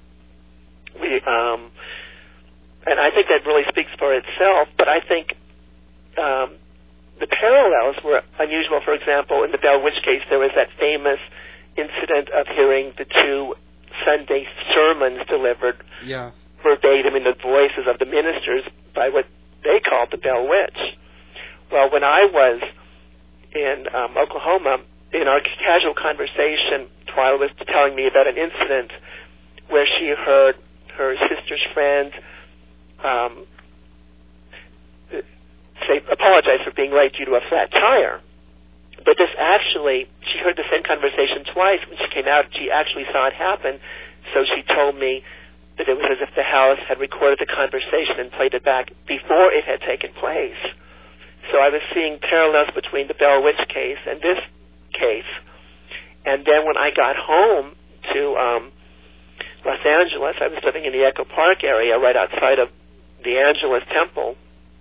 And I think that really speaks for itself, but I think the parallels were unusual. For example, in the Bell Witch case, there was that famous incident of hearing the two Sunday sermons delivered verbatim in the voices of the ministers by what they called the Bell Witch. Well, when I was in Oklahoma, in our casual conversation, Twyla was telling me about an incident where she heard her sister's friend apologize for being late due to a flat tire. But this actually, she heard the same conversation twice. When she came out, she actually saw it happen. So she told me that it was as if the house had recorded the conversation and played it back before it had taken place. So I was seeing parallels between the Bell Witch case and this case. And then when I got home to Los Angeles, I was living in the Echo Park area right outside of the Angelus Temple.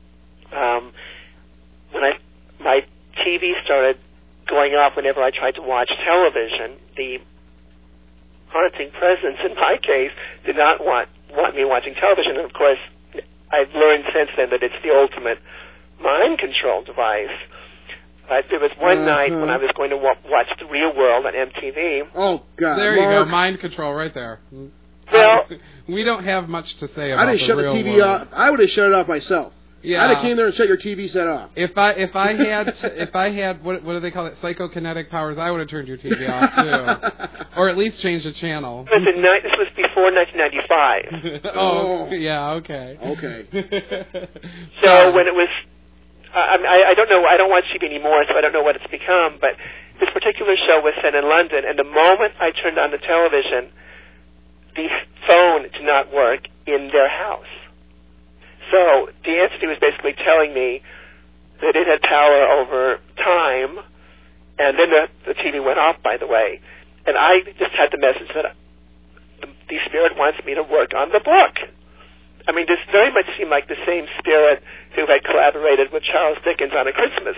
When my TV started going off whenever I tried to watch television, the haunting presence in my case did not want me watching television. And of course, I've learned since then that it's the ultimate mind control device. There was one night when I was going to watch The Real World on MTV. Oh, God. There you go, mind control right there. Well, we don't have much to say about I didn't The shut Real the TV World. off. I would have shut it off myself. Yeah. I'd have came there and shut your TV set off. If I had what do they call it, psychokinetic powers, I would have turned your TV off too, or at least changed the channel. This was before 1995. Oh, yeah, okay. Okay. So when it was, I don't know. I don't watch TV anymore, so I don't know what it's become. But this particular show was set in London, and the moment I turned on the television, the phone did not work in their house. So the entity was basically telling me that it had power over time, and then the TV went off, by the way. And I just had the message that the spirit wants me to work on the book. I mean, this very much seemed like the same spirit who had collaborated with Charles Dickens on A Christmas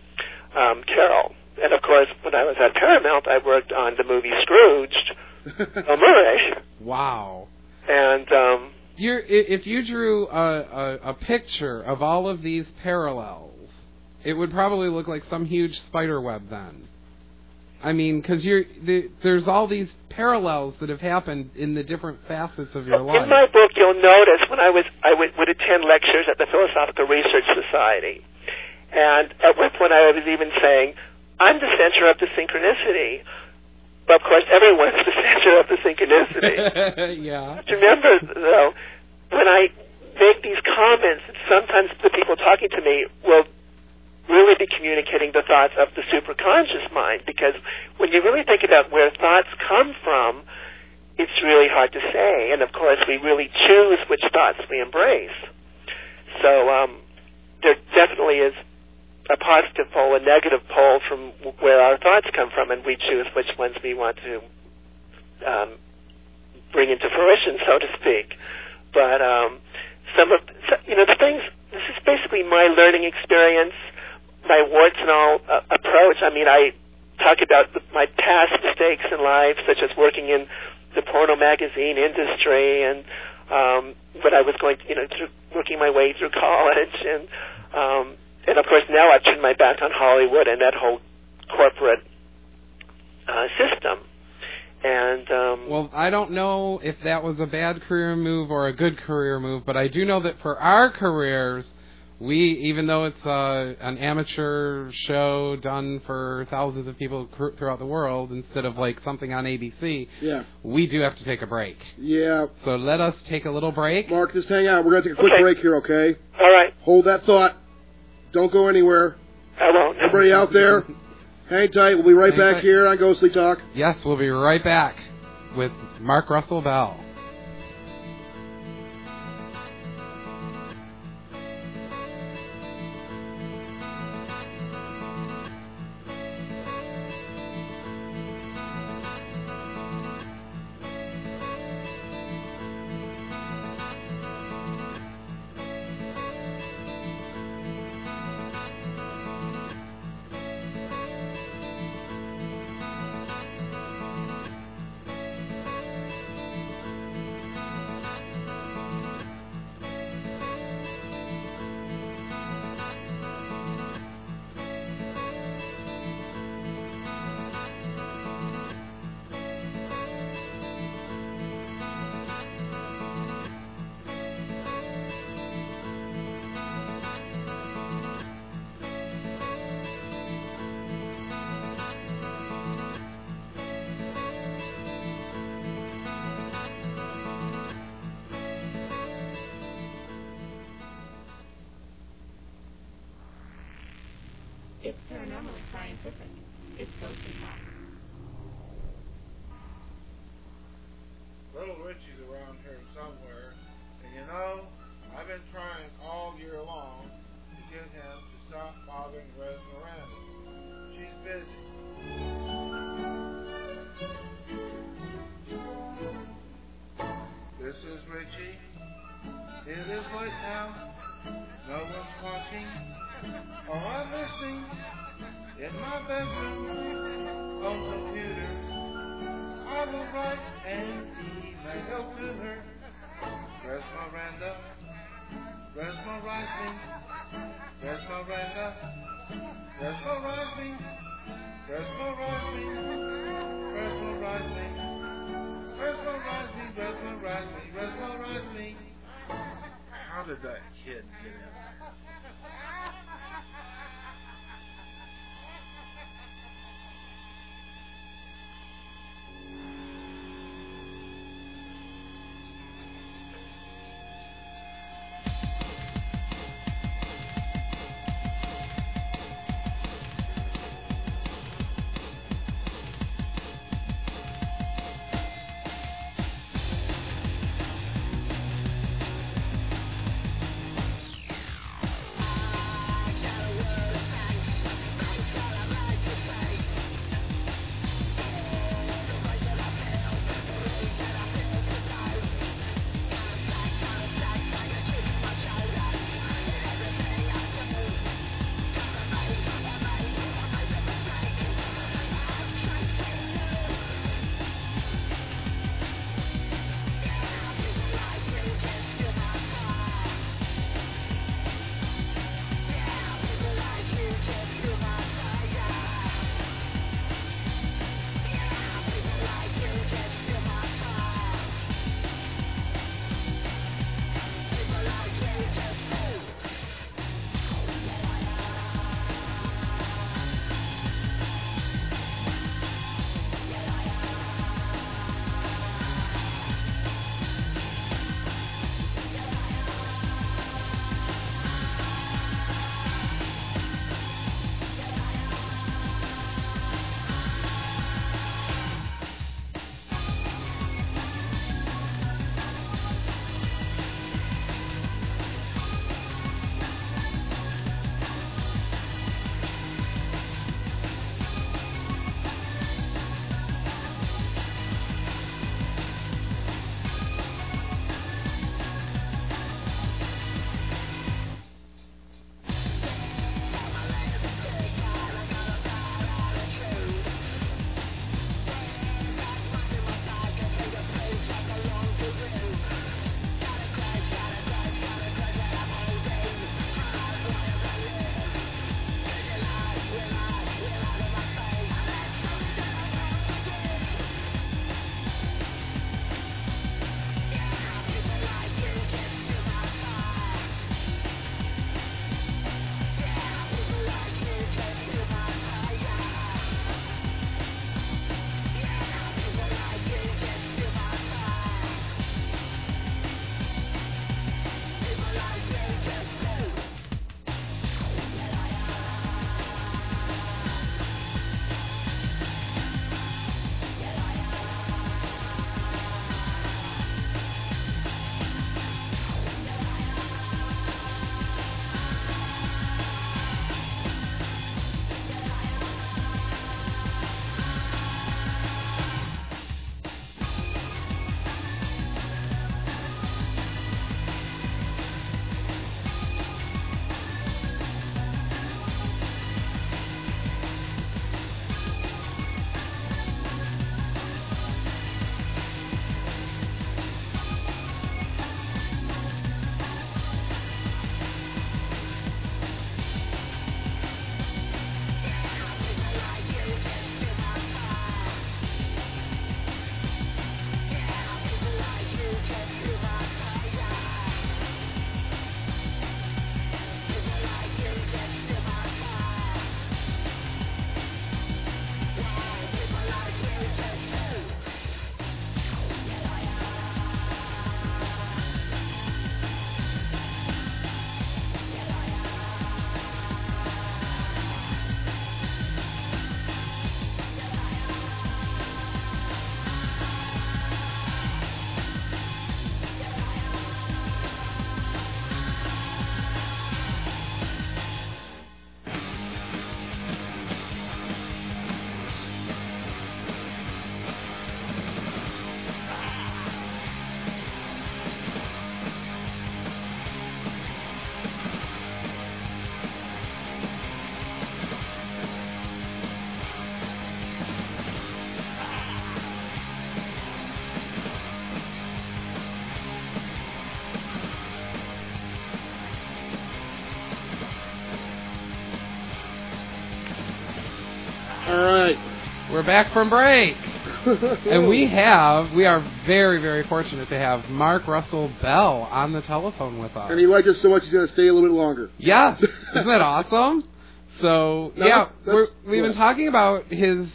Carol. And, of course, when I was at Paramount, I worked on the movie Scrooged, Bill Murray. Wow. And if you drew a picture of all of these parallels, it would probably look like some huge spider web then. I mean, because there's all these parallels that have happened in the different facets of your life. In my book, you'll notice when I would attend lectures at the Philosophical Research Society, and at one point I was even saying, I'm the center of the synchronicity. But, of course, everyone's the center of the synchronicity. Yeah. But remember, though, when I make these comments, sometimes the people talking to me will really be communicating the thoughts of the superconscious mind, because when you really think about where thoughts come from, it's really hard to say. And, of course, we really choose which thoughts we embrace. So definitely is a positive pole, a negative pole from where our thoughts come from, and we choose which ones we want to bring into fruition, so to speak. But the things. This is basically my learning experience, my warts and all approach. I mean, I talk about my past mistakes in life, such as working in the porno magazine industry, and when I was going, through working my way through college, and of course now I've turned my back on Hollywood and that whole corporate system. And well, I don't know if that was a bad career move or a good career move, but I do know that for our careers, even though it's an amateur show done for thousands of people throughout the world instead of like something on ABC, we do have to take a break. Yeah. So let us take a little break. Mark, just hang out. We're going to take a quick break here, okay? All right. Hold that thought. Don't go anywhere. I won't. Everybody out there, hang tight. We'll be right back here on Ghostly Talk. Yes, we'll be right back with Mark Russell Bell. It's paranormally scientific. It's Ghostly Talk. Little Richie's around here somewhere, and I've been trying all year long to get him to stop bothering Res Miranda. She's busy. This is Richie. It is late now. No one's watching. Or I'm listening in my bedroom on computer. I will write an email to her. Res Miranda, mesmerize me, Miranda, mesmerize me, mesmerize me, mesmerize me, mesmerize me, mesmerize me, mesmerize me. How did that kid get in? All right. We're back from break. And we are very, very fortunate to have Mark Russell Bell on the telephone with us. And he liked us so much he's going to stay a little bit longer. Yes. Isn't that awesome? So, we've been talking about his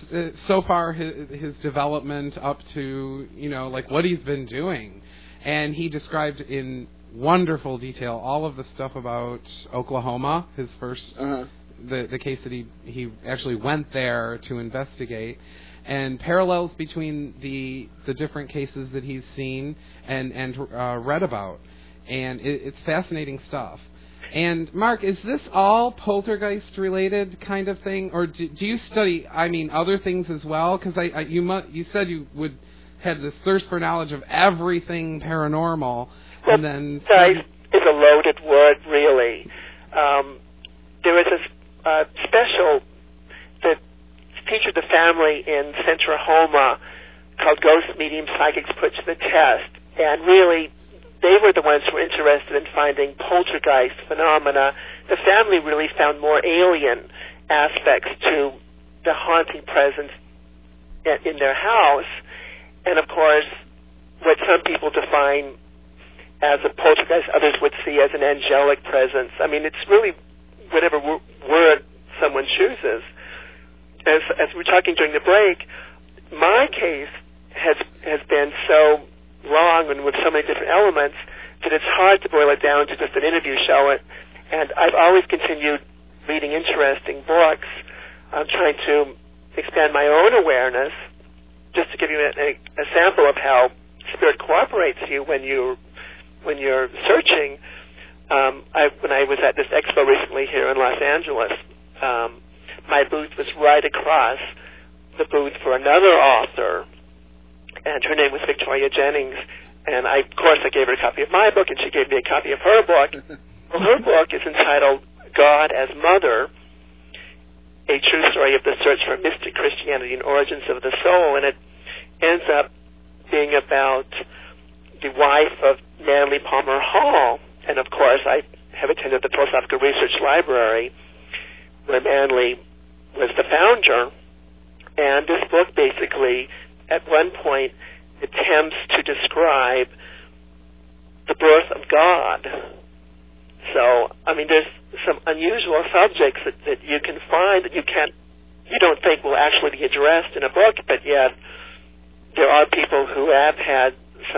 development up to, like what he's been doing. And he described in wonderful detail all of the stuff about Oklahoma, his first, the case that he actually went there to investigate, and parallels between the different cases that he's seen and read about. And it's fascinating stuff. And Mark, is this all poltergeist related kind of thing, or do you study other things as well? Because you said you had this thirst for knowledge of everything paranormal, and then poltergeist is a loaded word, really. There was a special that featured the family in Centrahoma called Ghost Medium Psychics Put to the Test, and really they were the ones who were interested in finding poltergeist phenomena. The family really found more alien aspects to the haunting presence in their house, and of course, what some people define as a poltergeist, others would see as an angelic presence. I mean, it's really whatever word someone chooses. As we were talking during the break, my case has been so long and with so many different elements that it's hard to boil it down to just an interview show. And I've always continued reading interesting books. I'm trying to expand my own awareness. Just to give you a sample of how spirit cooperates you when you're searching. When I was at this expo recently here in Los Angeles, my booth was right across the booth for another author, and her name was Victoria Jennings, and of course I gave her a copy of my book, and she gave me a copy of her book. Well, her book is entitled God as Mother, A True Story of the Search for Mystic Christianity and Origins of the Soul, and it ends up being about the wife of Manly Palmer Hall, and of course I have attended the Philosophical Research Library, where Manly was the founder, and this book basically at one point attempts to describe the birth of God. So, there's some unusual subjects that you can find that you don't think will actually be addressed in a book, but yet there are people who have had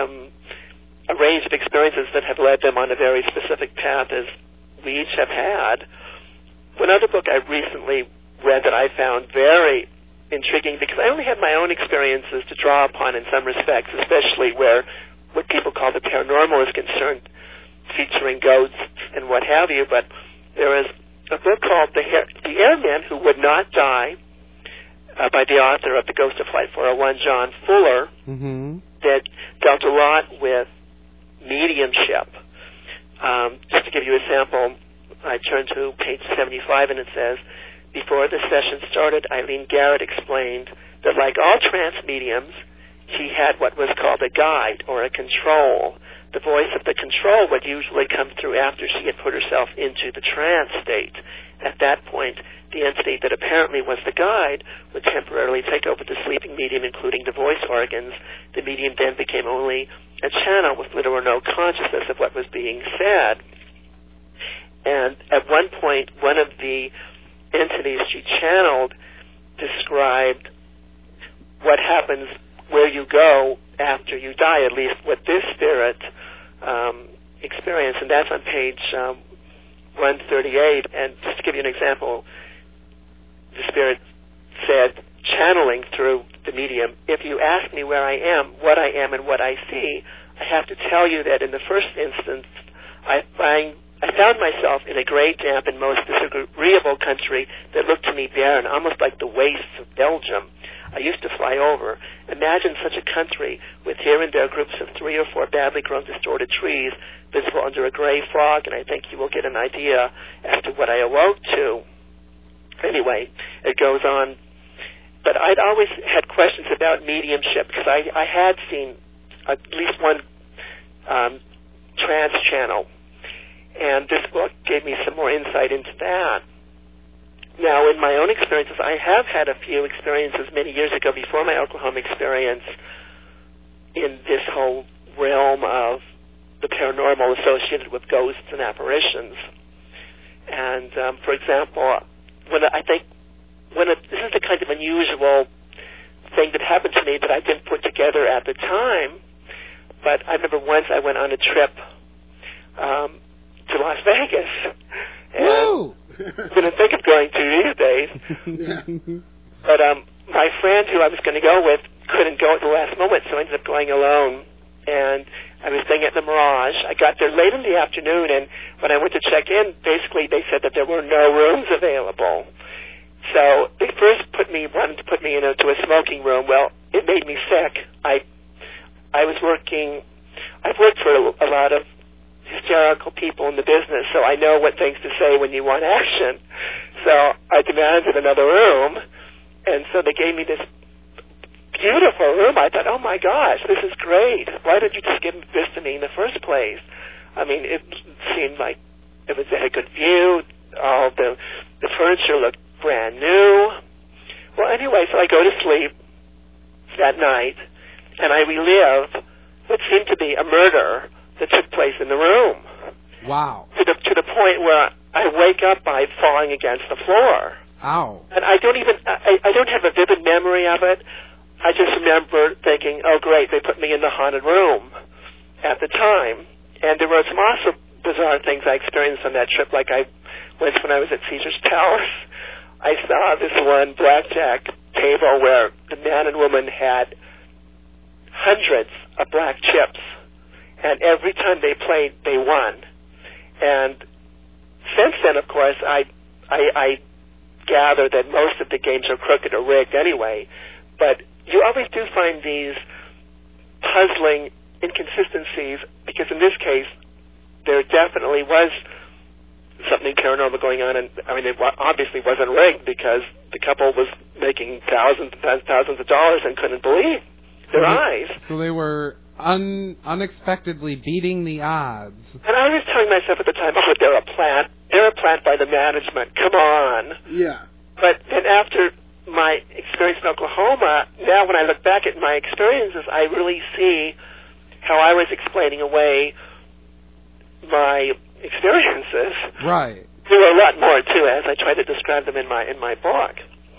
a range of experiences that have led them on a very specific path, as we each have had. One other book I recently read that I found very intriguing, because I only had my own experiences to draw upon in some respects, especially where what people call the paranormal is concerned, featuring ghosts and what have you. But there is a book called The Airman Who Would Not Die, by the author of The Ghost of Flight 401, John Fuller, that dealt a lot with mediumship. Just to give you a sample, I turn to page 75, and it says, before the session started, Eileen Garrett explained that like all trance mediums, she had what was called a guide or a control. The voice of the control would usually come through after she had put herself into the trance state. At that point, the entity that apparently was the guide would temporarily take over the sleeping medium, including the voice organs. The medium then became only a channel with little or no consciousness of what was being said. And at one point, one of the entities she channeled described what happens where you go after you die, at least what this spirit experienced, and that's on page 138. And just to give you an example, the spirit said, channeling through the medium, if you ask me where I am, and what I see, I have to tell you that in the first instance, I found myself in a great, damp, and most disagreeable country that looked to me barren, almost like the wastes of Belgium. I used to fly over. Imagine such a country with here and there groups of 3 or 4 badly grown, distorted trees visible under a gray fog, and I think you will get an idea as to what I awoke to. Anyway, it goes on. But I'd always had questions about mediumship, because I had seen at least one trance channel, and this book gave me some more insight into that. Now, in my own experiences, I have had a few experiences many years ago before my Oklahoma experience in this whole realm of the paranormal associated with ghosts and apparitions. And, for example, this is the kind of unusual thing that happened to me that I didn't put together at the time, but I remember once I went on a trip to Las Vegas. And didn't think of going to these days. But my friend who I was going to go with couldn't go at the last moment, so I ended up going alone. And I was staying at the Mirage. I got there late in the afternoon, and when I went to check in, basically they said that there were no rooms available. So they first wanted to put me into a smoking room. Well, it made me sick. I've worked for a lot of hysterical people in the business, so I know what things to say when you want action. So I demanded another room, and so they gave me this beautiful room. I thought, oh my gosh, this is great. Why did you just give this to me in the first place? I mean, it seemed like it had a good view. All the furniture looked brand new. Well, anyway, so I go to sleep that night, and I relive what seemed to be a murder that took place in the room. Wow. To the point where I wake up by falling against the floor. Ow. And I don't have a vivid memory of it. I just remember thinking, oh great, they put me in the haunted room at the time. And there were some also bizarre things I experienced on that trip, like when I was at Caesar's Palace. I saw this one blackjack table where the man and woman had hundreds of black chips, and every time they played, they won. And since then, of course, I gather that most of the games are crooked or rigged anyway, but you always do find these puzzling inconsistencies, because in this case, there definitely was something paranormal going on, and I mean, it obviously wasn't rigged, because the couple was making thousands of dollars and couldn't believe their eyes. So they were unexpectedly beating the odds. And I was telling myself at the time, oh, they're a plant. They're a plant by the management. Come on. Yeah. But then after my experience in Oklahoma, now when I look back at my experiences, I really see how I was explaining away my experiences. Right. There were a lot more too, as I try to describe them in my book.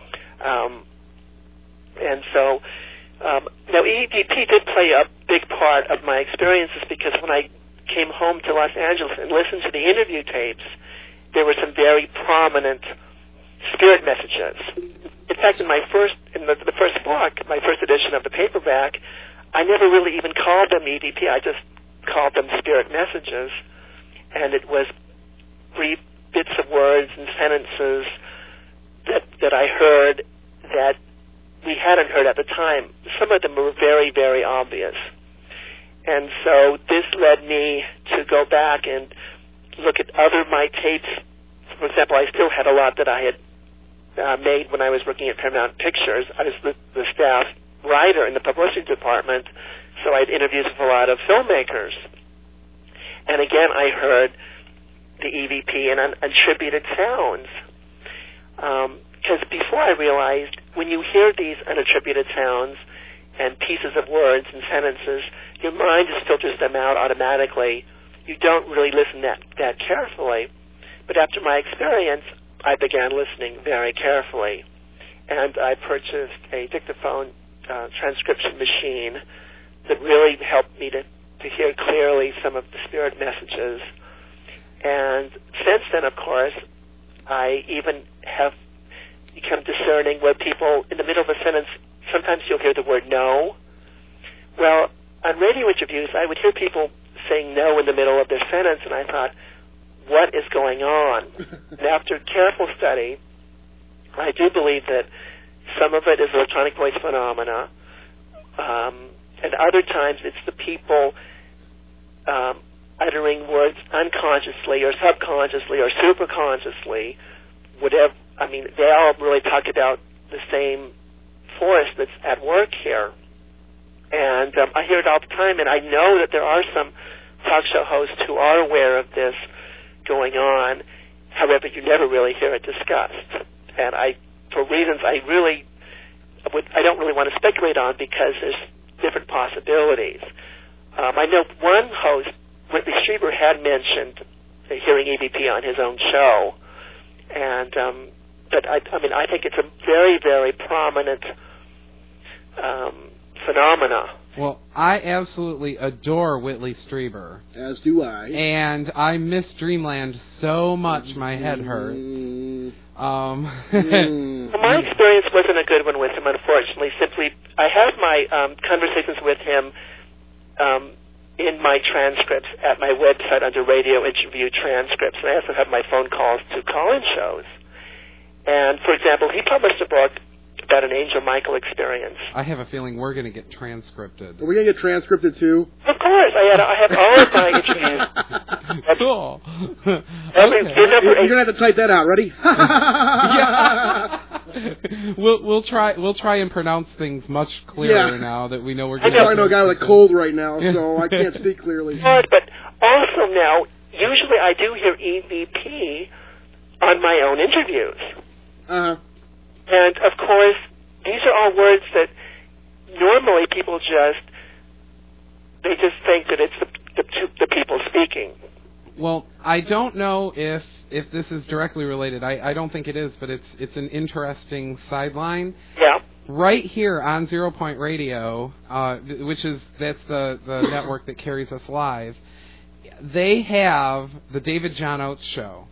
And so now EVP did play a big part of my experiences, because when I came home to Los Angeles and listened to the interview tapes, there were some very prominent spirit messages. In fact, in the first book, my first edition of the paperback, I never really even called them EVP. I just called them spirit messages, and it was brief bits of words and sentences that I heard that we hadn't heard at the time. Some of them were very, very obvious. And so this led me to go back and look at other my tapes. For example, I still had a lot that I had made when I was working at Paramount Pictures. I was the staff writer in the publicity department, so I had interviews with a lot of filmmakers. And again, I heard the EVP and unattributed sounds. Because before I realized, when you hear these unattributed sounds and pieces of words and sentences, your mind just filters them out automatically. You don't really listen that carefully. But after my experience, I began listening very carefully. And I purchased a dictaphone transcription machine that really helped me to hear clearly some of the spirit messages. And since then, of course, I even have become discerning where people, in the middle of a sentence, sometimes you'll hear the word no. Well, on radio interviews, I would hear people saying no in the middle of their sentence, and I thought, what is going on? And after careful study, I do believe that some of it is electronic voice phenomena, and other times it's the people uttering words unconsciously or subconsciously or superconsciously, whatever. I mean, they all really talk about the same force that's at work here. And I hear it all the time, and I know that there are some talk show hosts who are aware of this going on. However, you never really hear it discussed. and for reasons I don't really want to speculate on because there's different possibilities. I know one host, Whitley Strieber, had mentioned hearing EVP on his own show, and but I think it's a very, very prominent phenomena. Well, I absolutely adore Whitley Strieber. As do I. And I miss Dreamland so much, my head hurts. Well, my experience wasn't a good one with him, unfortunately. Simply, I have my conversations with him in my transcripts at my website under radio interview transcripts, and I also have my phone calls to call-in shows. And, for example, he published a book about an Angel Michael experience. I have a feeling we're going to get transcripted. Are we going to get transcripted too? Of course. I have all of my interviews. Cool. You're going to have to type that out. Ready? We'll try and pronounce things much clearer now that we know we're going to. I know a guy with a cold right now, so I can't speak clearly. But also now, usually I do hear EVP on my own interviews. And, of course, these are all words that normally people just think that it's the people speaking. Well, I don't know if this is directly related. I don't think it is, but it's an interesting sideline. Yeah. Right here on 0 Point Radio, that's the network that carries us live, they have the David John Oates Show.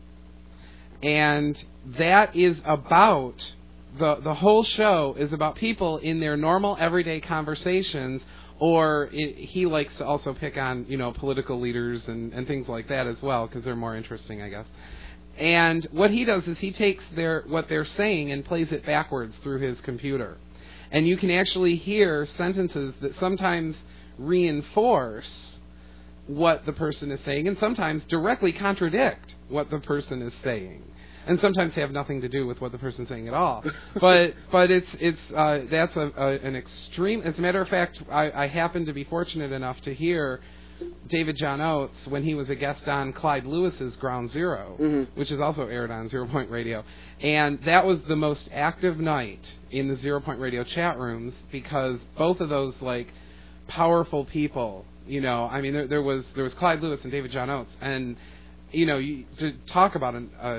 And that is about... The whole show is about people in their normal everyday conversations, or he likes to also pick on, political leaders and things like that as well, because they're more interesting, I guess. And what he does is he takes what they're saying and plays it backwards through his computer. And you can actually hear sentences that sometimes reinforce what the person is saying and sometimes directly contradict what the person is saying. And sometimes they have nothing to do with what the person's saying at all. But that's an extreme. As a matter of fact, I happen to be fortunate enough to hear David John Oates when he was a guest on Clyde Lewis's Ground Zero, which is also aired on 0 Point Radio. And that was the most active night in the 0 Point Radio chat rooms because both of those powerful people, there was Clyde Lewis and David John Oates, and to talk about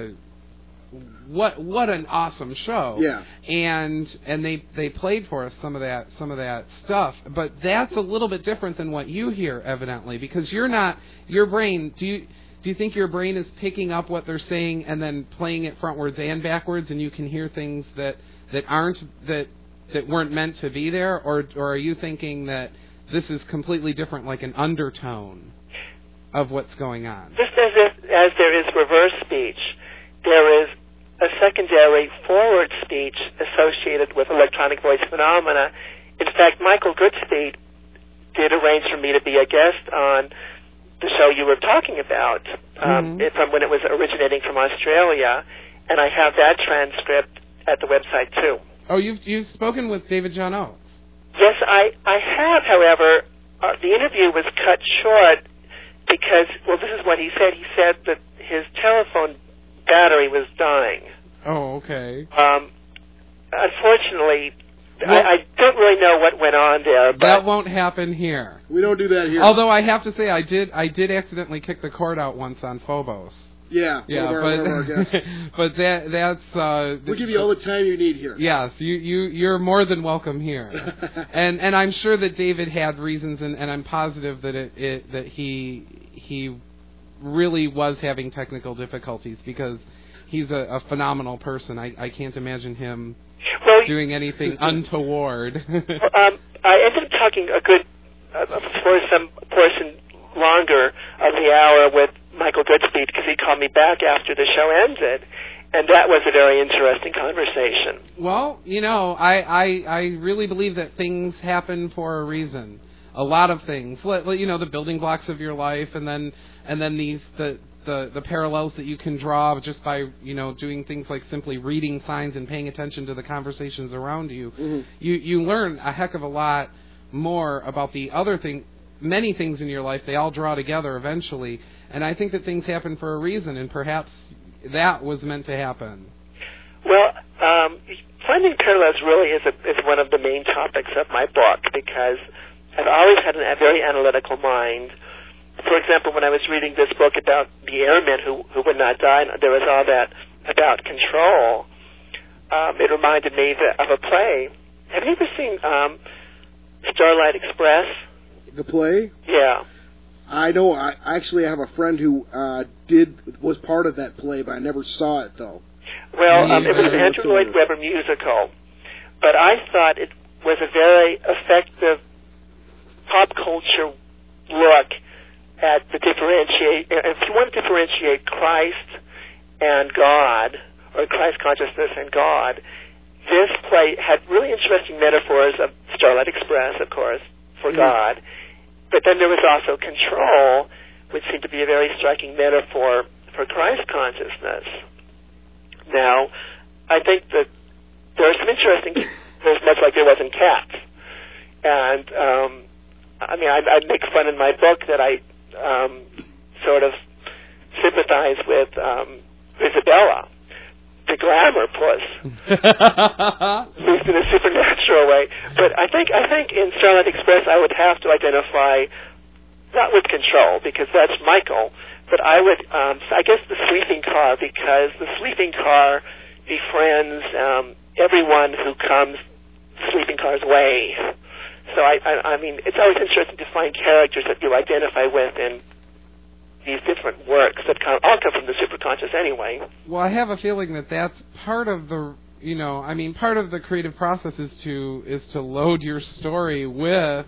what an awesome show. Yeah. And they played for us some of that stuff, but that's a little bit different than what you hear, evidently, because your brain, do you think your brain is picking up what they're saying and then playing it frontwards and backwards, and you can hear things that weren't meant to be there, or are you thinking that this is completely different, like an undertone of what's going on? Just as there is reverse speech, there is a secondary forward speech associated with electronic voice phenomena. In fact, Michael Goodspeed did arrange for me to be a guest on the show you were talking about from when it was originating from Australia, and I have that transcript at the website too. Oh, you've spoken with David John Oates? Yes, I have. However, the interview was cut short because, this is what he said. He said that his telephone battery was dying. Oh, okay. Unfortunately, I don't really know what went on there. But that won't happen here. We don't do that here. Although I have to say, I did accidentally kick the cord out once on Phobos. Yeah, but that's we'll give you all the time you need here. Yes, you're more than welcome here. and I'm sure that David had reasons, and I'm positive that he really was having technical difficulties because he's a phenomenal person. I can't imagine him doing anything untoward. I ended up talking for some portion longer of the hour with Michael Goodspeed because he called me back after the show ended, and that was a very interesting conversation. Well, I really believe that things happen for a reason. A lot of things, the building blocks of your life, and then the parallels that you can draw just by doing things like simply reading signs and paying attention to the conversations around you. You learn a heck of a lot more about the other thing. Many things in your life, they all draw together eventually, and I think that things happen for a reason, and perhaps that was meant to happen. Well, Finding parallels really is one of the main topics of my book, because I've always had a very analytical mind. For example, when I was reading this book about the airmen who would not die, there was all that about control. It reminded me of a play. Have you ever seen Starlight Express? The play? Yeah. I know. I actually have a friend who was part of that play, but I never saw it though. Well, it was an Andrew Lloyd Webber musical, but I thought it was a very effective pop culture look at the differentiate. If you want to differentiate Christ and God, or Christ consciousness and God, this play had really interesting metaphors of Starlight Express, of course, for God. But then there was also control, which seemed to be a very striking metaphor for Christ consciousness. Now, I think that there are some interesting things, much like there was in Cats. And, I make fun in my book that I sort of sympathize with Isabella, the glamour puss, at least in a supernatural way. But I think in Starlight Express I would have to identify, not with control, because that's Michael, but I would, I guess the sleeping car, because the sleeping car befriends everyone who comes the sleeping car's way. So I mean, it's always interesting to find characters that you identify with in these different works that all come from the superconscious anyway. Well, I have a feeling that that's part of the, part of the creative process is to load your story with,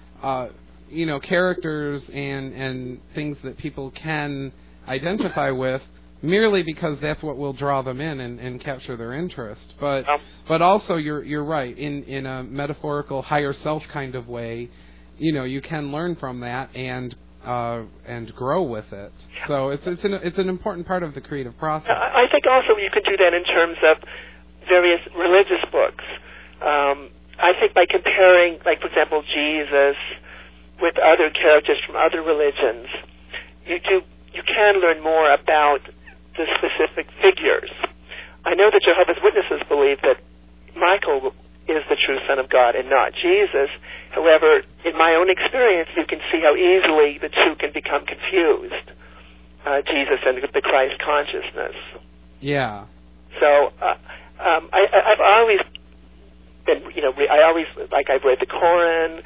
characters and things that people can identify with, merely because that's what will draw them in and capture their interest. But also you're right, in a metaphorical higher self kind of way, you can learn from that and grow with it. So it's an important part of the creative process. I think also you could do that in terms of various religious books. I think by comparing, like for example, Jesus with other characters from other religions, you can learn more about the specific figures. I know that Jehovah's Witnesses believe that Michael is the true Son of God and not Jesus. However, in my own experience, you can see how easily the two can become confused, Jesus and the Christ consciousness. Yeah. So I've always been, I've read the Quran,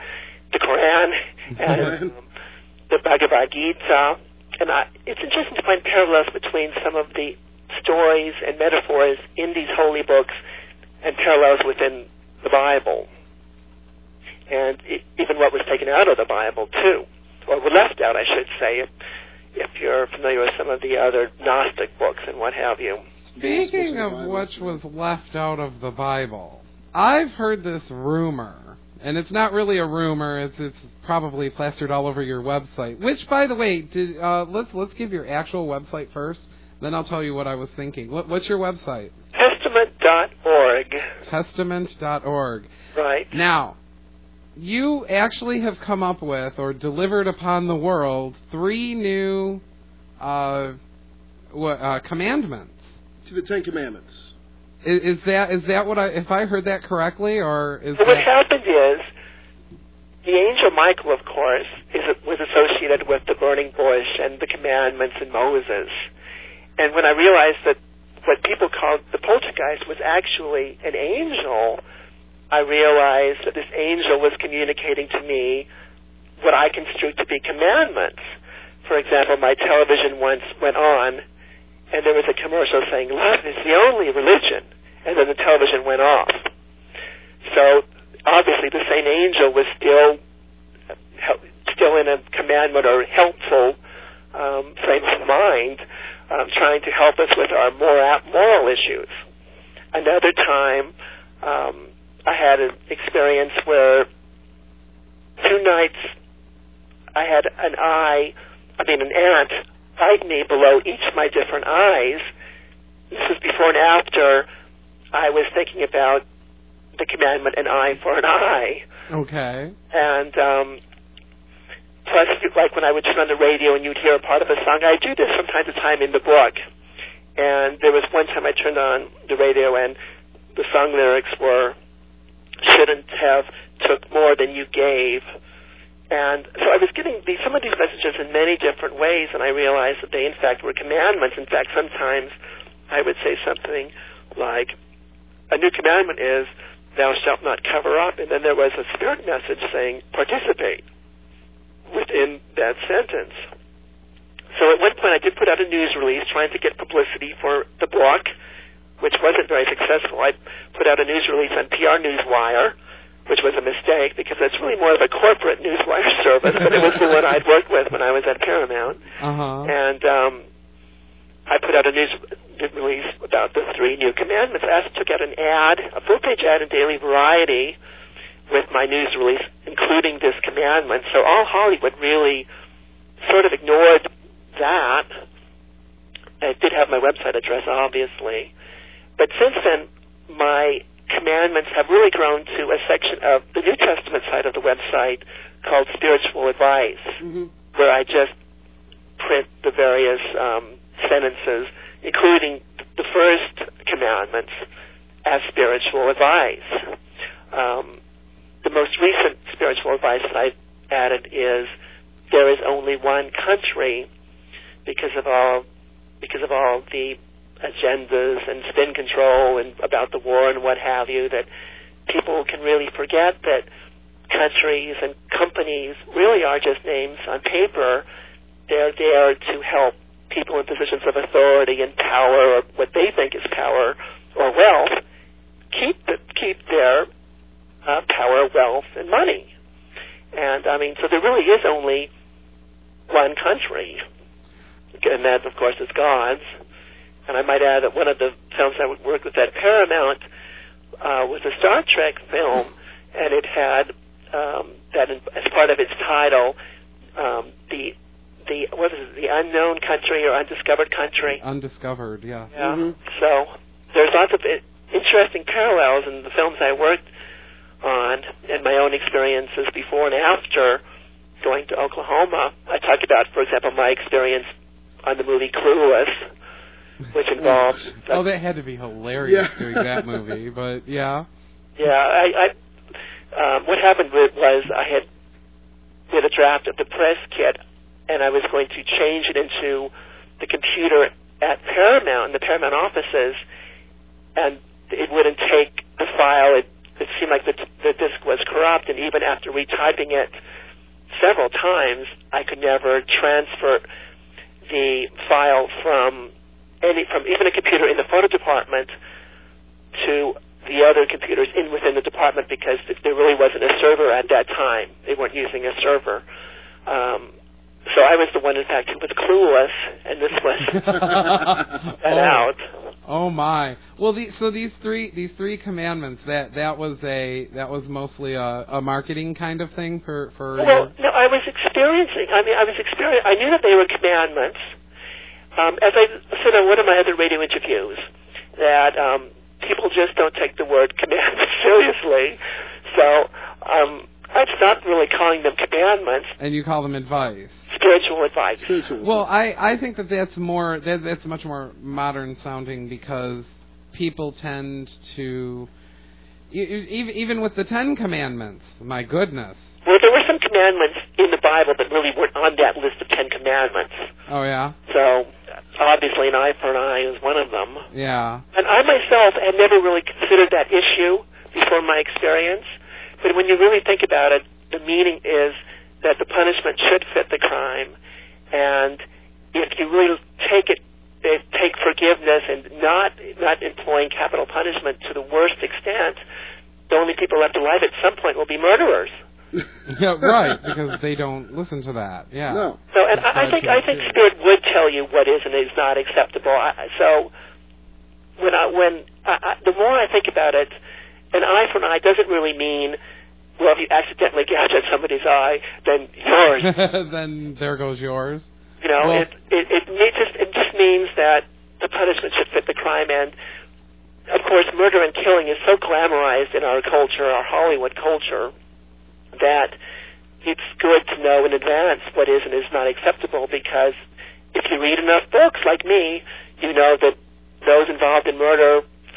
and the Bhagavad Gita, and it's interesting to find parallels between some of the stories and metaphors in these holy books and parallels within the Bible, and even what was taken out of the Bible too, or left out, I should say, if you're familiar with some of the other Gnostic books and what have you. Speaking of which was left out of the Bible, I've heard this rumor, and it's not really a rumor, it's probably plastered all over your website, which, by the way, let's give your actual website first, then I'll tell you what I was thinking. What's your website? Testament.org. Testament.org. Right. Now, you actually have come up with, or delivered upon the world, 3 new commandments. To the 10 Commandments. Is that what if I heard that correctly, or is what happened is, the angel Michael, of course, was associated with the burning bush and the commandments and Moses. And when I realized that what people called the poltergeist was actually an angel, I realized that this angel was communicating to me what I construed to be commandments. For example, my television once went on, and there was a commercial saying, "Love is the only religion," and then the television went off. So obviously the same angel was still in a commandment or helpful frame of mind, trying to help us with our moral issues. Another time, I had an experience where 2 nights I had an ant bite me below each of my different eyes. This was before and after I was thinking about the commandment, an eye for an eye. Okay. And plus, like when I would turn on the radio and you'd hear a part of a song, I do this from time to time in the book. And there was one time I turned on the radio and the song lyrics were, shouldn't have took more than you gave. And so I was getting some of these messages in many different ways, and I realized that they, in fact, were commandments. In fact, sometimes I would say something like, a new commandment is, thou shalt not cover up, and then there was a spirit message saying, participate within that sentence. So at one point I did put out a news release trying to get publicity for the book, which wasn't very successful. I put out a news release on PR Newswire, which was a mistake because it's really more of a corporate newswire service, but it was the one I'd worked with when I was at Paramount. And I put out a news release about the 3 new commandments. I also took out an ad, a full-page ad in Daily Variety with my news release, including this commandment. So all Hollywood really sort of ignored that. I did have my website address, obviously. But since then, my commandments have really grown to a section of the New Testament side of the website called Spiritual Advice, where I just print the various sentences, including the first commandments, as spiritual advice. The most recent spiritual advice that I've added is, there is only one country, because of all the agendas and spin control and about the war and what have you, that people can really forget that countries and companies really are just names on paper. They're there to help people in positions of authority and power, or what they think is power or wealth, keep their power, wealth, and money. And I mean, so there really is only one country, and that, of course, is God's. And I might add that one of the films I worked with at Paramount was a Star Trek film, and it had that as part of its title, the unknown country or undiscovered country. Undiscovered, yeah. So there's lots of interesting parallels in the films I worked on and my own experiences before and after going to Oklahoma. I talked about, for example, my experience on the movie Clueless, which involves... that had to be hilarious doing that movie, but yeah. Yeah, what happened was I did a draft of the press kit, and I was going to change it into the computer at Paramount, in the Paramount offices, and it wouldn't take the file. It seemed like the disk was corrupt, and even after retyping it several times, I could never transfer the file from even a computer in the photo department to the other computers within the department, because there really wasn't a server at that time. They weren't using a server. So I was the one, in fact, who was clueless, and this was that out. Oh my! Well, so these three commandments, that was mostly a marketing kind of thing for. Well, no, I was experiencing. I knew that they were commandments. As I said on one of my other radio interviews, that people just don't take the word commandment seriously. So I stopped really calling them commandments. And you call them advice. Spiritual advice. Well, I think that's much more modern sounding, because people tend to, even with the 10 Commandments, my goodness. Well, there were some commandments in the Bible that really weren't on that list of 10 commandments. Oh, yeah? So, obviously, an eye for an eye is one of them. Yeah. And I myself had never really considered that issue before my experience. But when you really think about it, the meaning is that the punishment should fit the crime. And if you really take forgiveness and not employing capital punishment to the worst extent, the only people left alive at some point will be murderers. Yeah, right, because they don't listen to that. Yeah. No. So, and I think Spirit would tell you what is and is not acceptable. So, the more I think about it, an eye for an eye doesn't really mean, well, if you accidentally gouge at somebody's eye, then yours. Then there goes yours. You know, well, it just means that the punishment should fit the crime. And of course, murder and killing is so glamorized in our culture, our Hollywood culture, that it's good to know in advance what is and is not acceptable, because if you read enough books like me, you know that those involved in murder frequently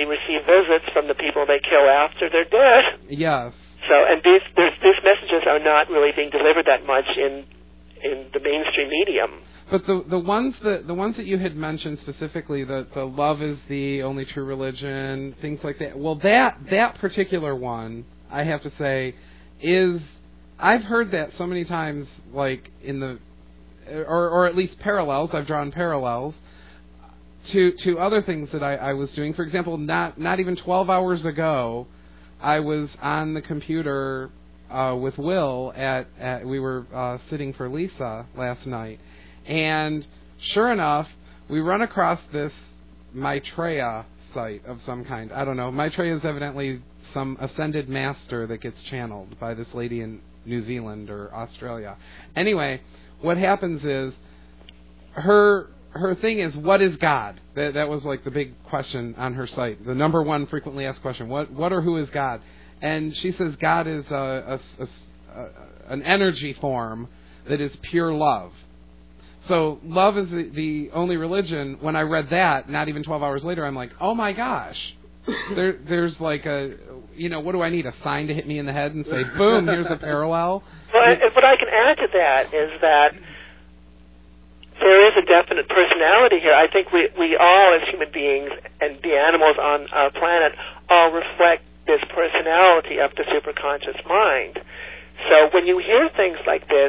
only receive visits from the people they kill after they're dead. Yes. So, and these messages are not really being delivered that much in the mainstream medium. But the ones that you had mentioned specifically, the love is the only true religion, things like that. Well, that particular one, I have to say, is, I've heard that so many times, like in the, or at least parallels. I've drawn parallels to other things that I was doing. For example, not even 12 hours ago, I was on the computer with Will we were sitting for Lisa last night, and sure enough, we run across this Maitreya site of some kind. I don't know. Maitreya is evidently some ascended master that gets channeled by this lady in New Zealand or Australia. Anyway, what happens is her thing is, what is God? That was like the big question on her site. The number one frequently asked question, what or who is God? And she says God is an energy form that is pure love. So love is the only religion. When I read that, not even 12 hours later, I'm like, oh my gosh. There's like what do I need, a sign to hit me in the head and say, boom, here's a parallel? Well, what I can add to that is that there is a definite personality here. I think we all, as human beings, and the animals on our planet, all reflect this personality of the superconscious mind. So when you hear things like this,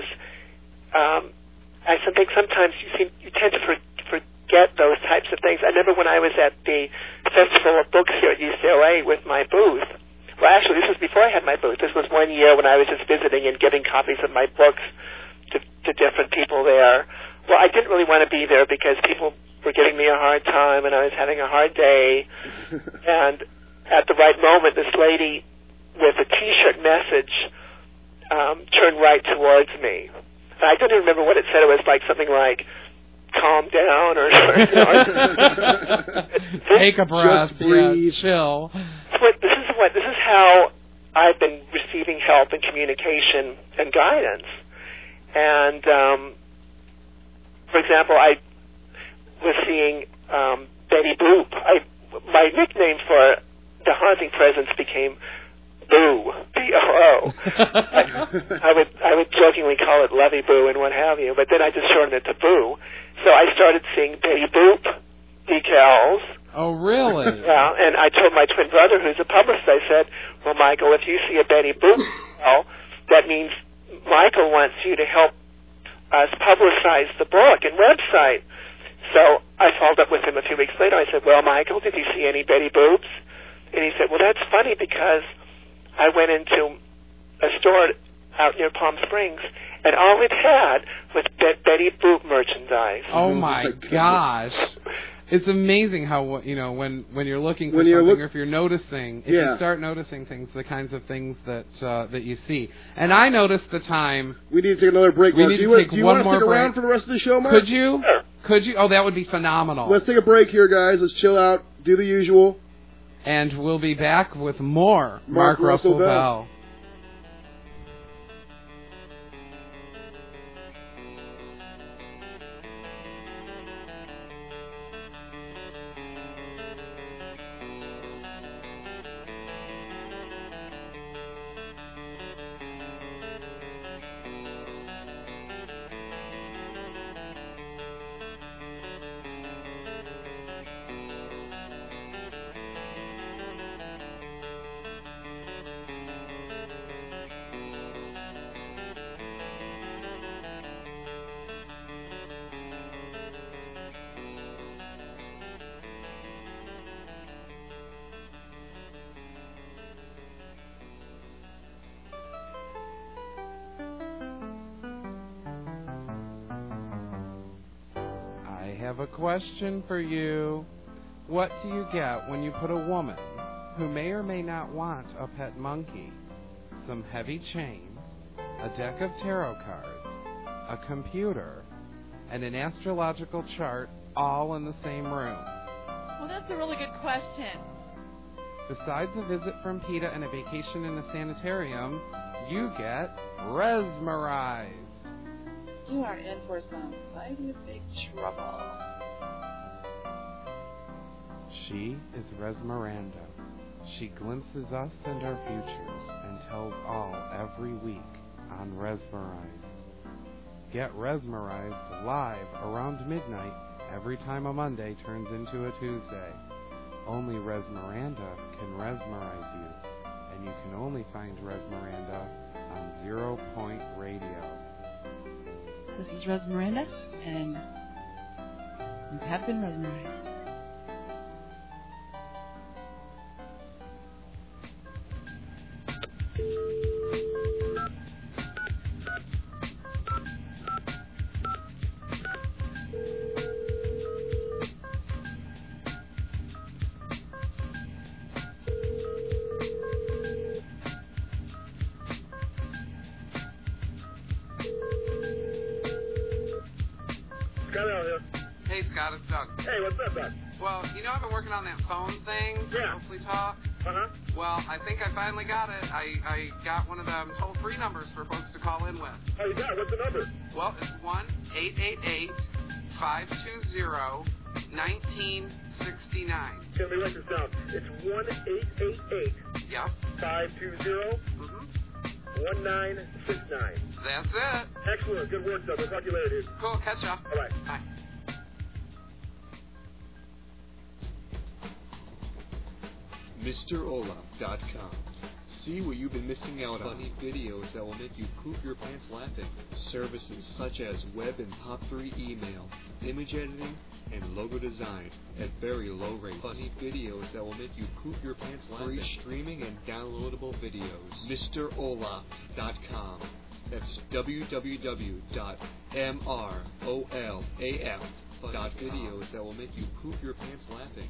I think sometimes you tend to forget those types of things. I remember when I was at the Festival of Books here at UCLA with my booth. Well, actually, this was before I had my booth. This was one year when I was just visiting and giving copies of my books to different people there. Well, I didn't really want to be there because people were giving me a hard time and I was having a hard day. And at the right moment, this lady with a T-shirt message turned right towards me. And I don't even remember what it said. It was like something like, calm down, or take a breath, just breathe, chill. This is how I've been receiving help and communication and guidance. And for example, I was seeing Betty Boop. My nickname for the haunting presence became Boo, B-O-O. I would jokingly call it Lovey Boo and what have you, but then I just shortened it to Boo. So I started seeing Betty Boop decals. Oh, really? Yeah, and I told my twin brother, who's a publicist, I said, well, Michael, if you see a Betty Boop decal, that means Michael wants you to help us publicize the book and website. So I followed up with him a few weeks later. I said, well, Michael, did you see any Betty Boops? And he said, well, that's funny because I went into a store out near Palm Springs, and all it had was Betty Boop merchandise. Oh my gosh! It's amazing how when you're looking for something, or if you're noticing, if you start noticing things, the kinds of things that you see. And I noticed the time. We need to take another break. We need to take one more break. Stick around for the rest of the show, Mark? Could you? Sure. Could you? Oh, that would be phenomenal. Let's take a break here, guys. Let's chill out. Do the usual. And we'll be back with more Mark Russell Bell. I have a question for you. What do you get when you put a woman who may or may not want a pet monkey, some heavy chain, a deck of tarot cards, a computer, and an astrological chart all in the same room? Well, that's a really good question. Besides a visit from PETA and a vacation in a sanitarium, you get mesmerized. You are in for some mighty big trouble. She is Resmeranda. She glimpses us and our futures and tells all every week on Resmerized. Get Resmerized live around midnight every time a Monday turns into a Tuesday. Only Resmeranda can Resmerize you, and you can only find Resmeranda on 0 Point Radio. This is Resmeranda, and you have been Resmerized. Hey, Scott, it's Doug. Hey, what's up, Doug? Well, you know I've been working on that phone thing, Mostly Talk. Uh-huh. Well, I think I finally got it. I got one of them toll-free numbers for folks to call in with. Oh, you got it? What's the number? Well, it's 1-888-520-1969. Let me write this down. It's 1-888. Yep. 520. 1969. That's it. Excellent. Good work, Doug. I'll talk to you later, dude. Cool. Catch ya. All right. Bye. MrOlaf.com. See what you've been missing out on. Funny videos that will make you poop your pants laughing. Services such as web and POP3 email, image editing, and logo design at very low rates. Funny videos that will make you poop your pants laughing. Free streaming and downloadable videos. MrOlaf.com. That's www.mrolaf.videos that will make you poop your pants laughing.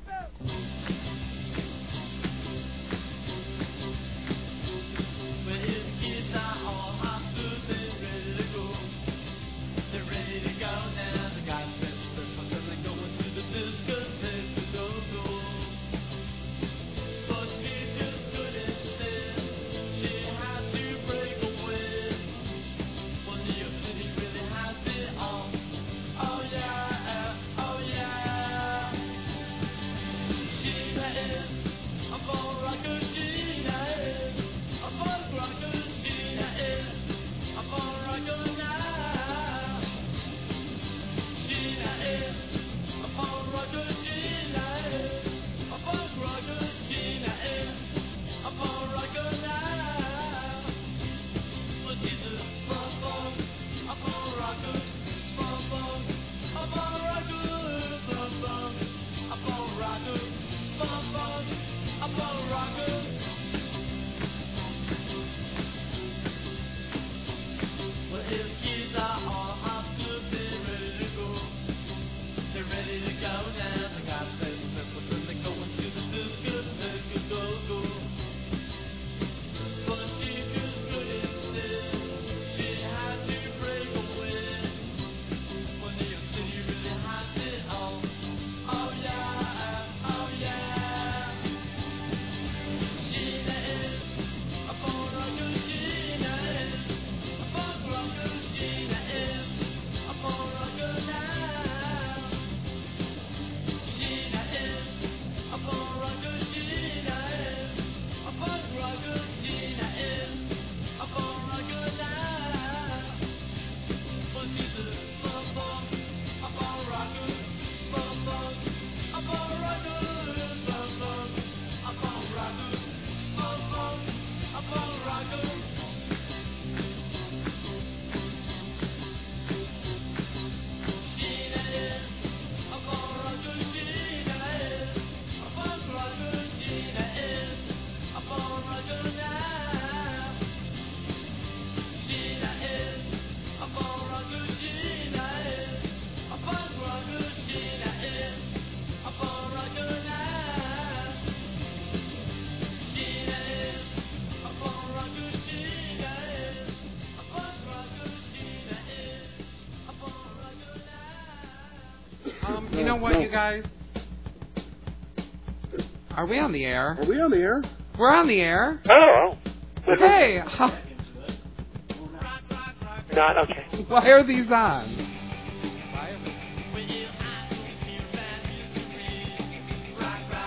You know what, you guys? Are we on the air? Are we on the air? We're on the air. Oh. Hey. Not okay. Why are these on?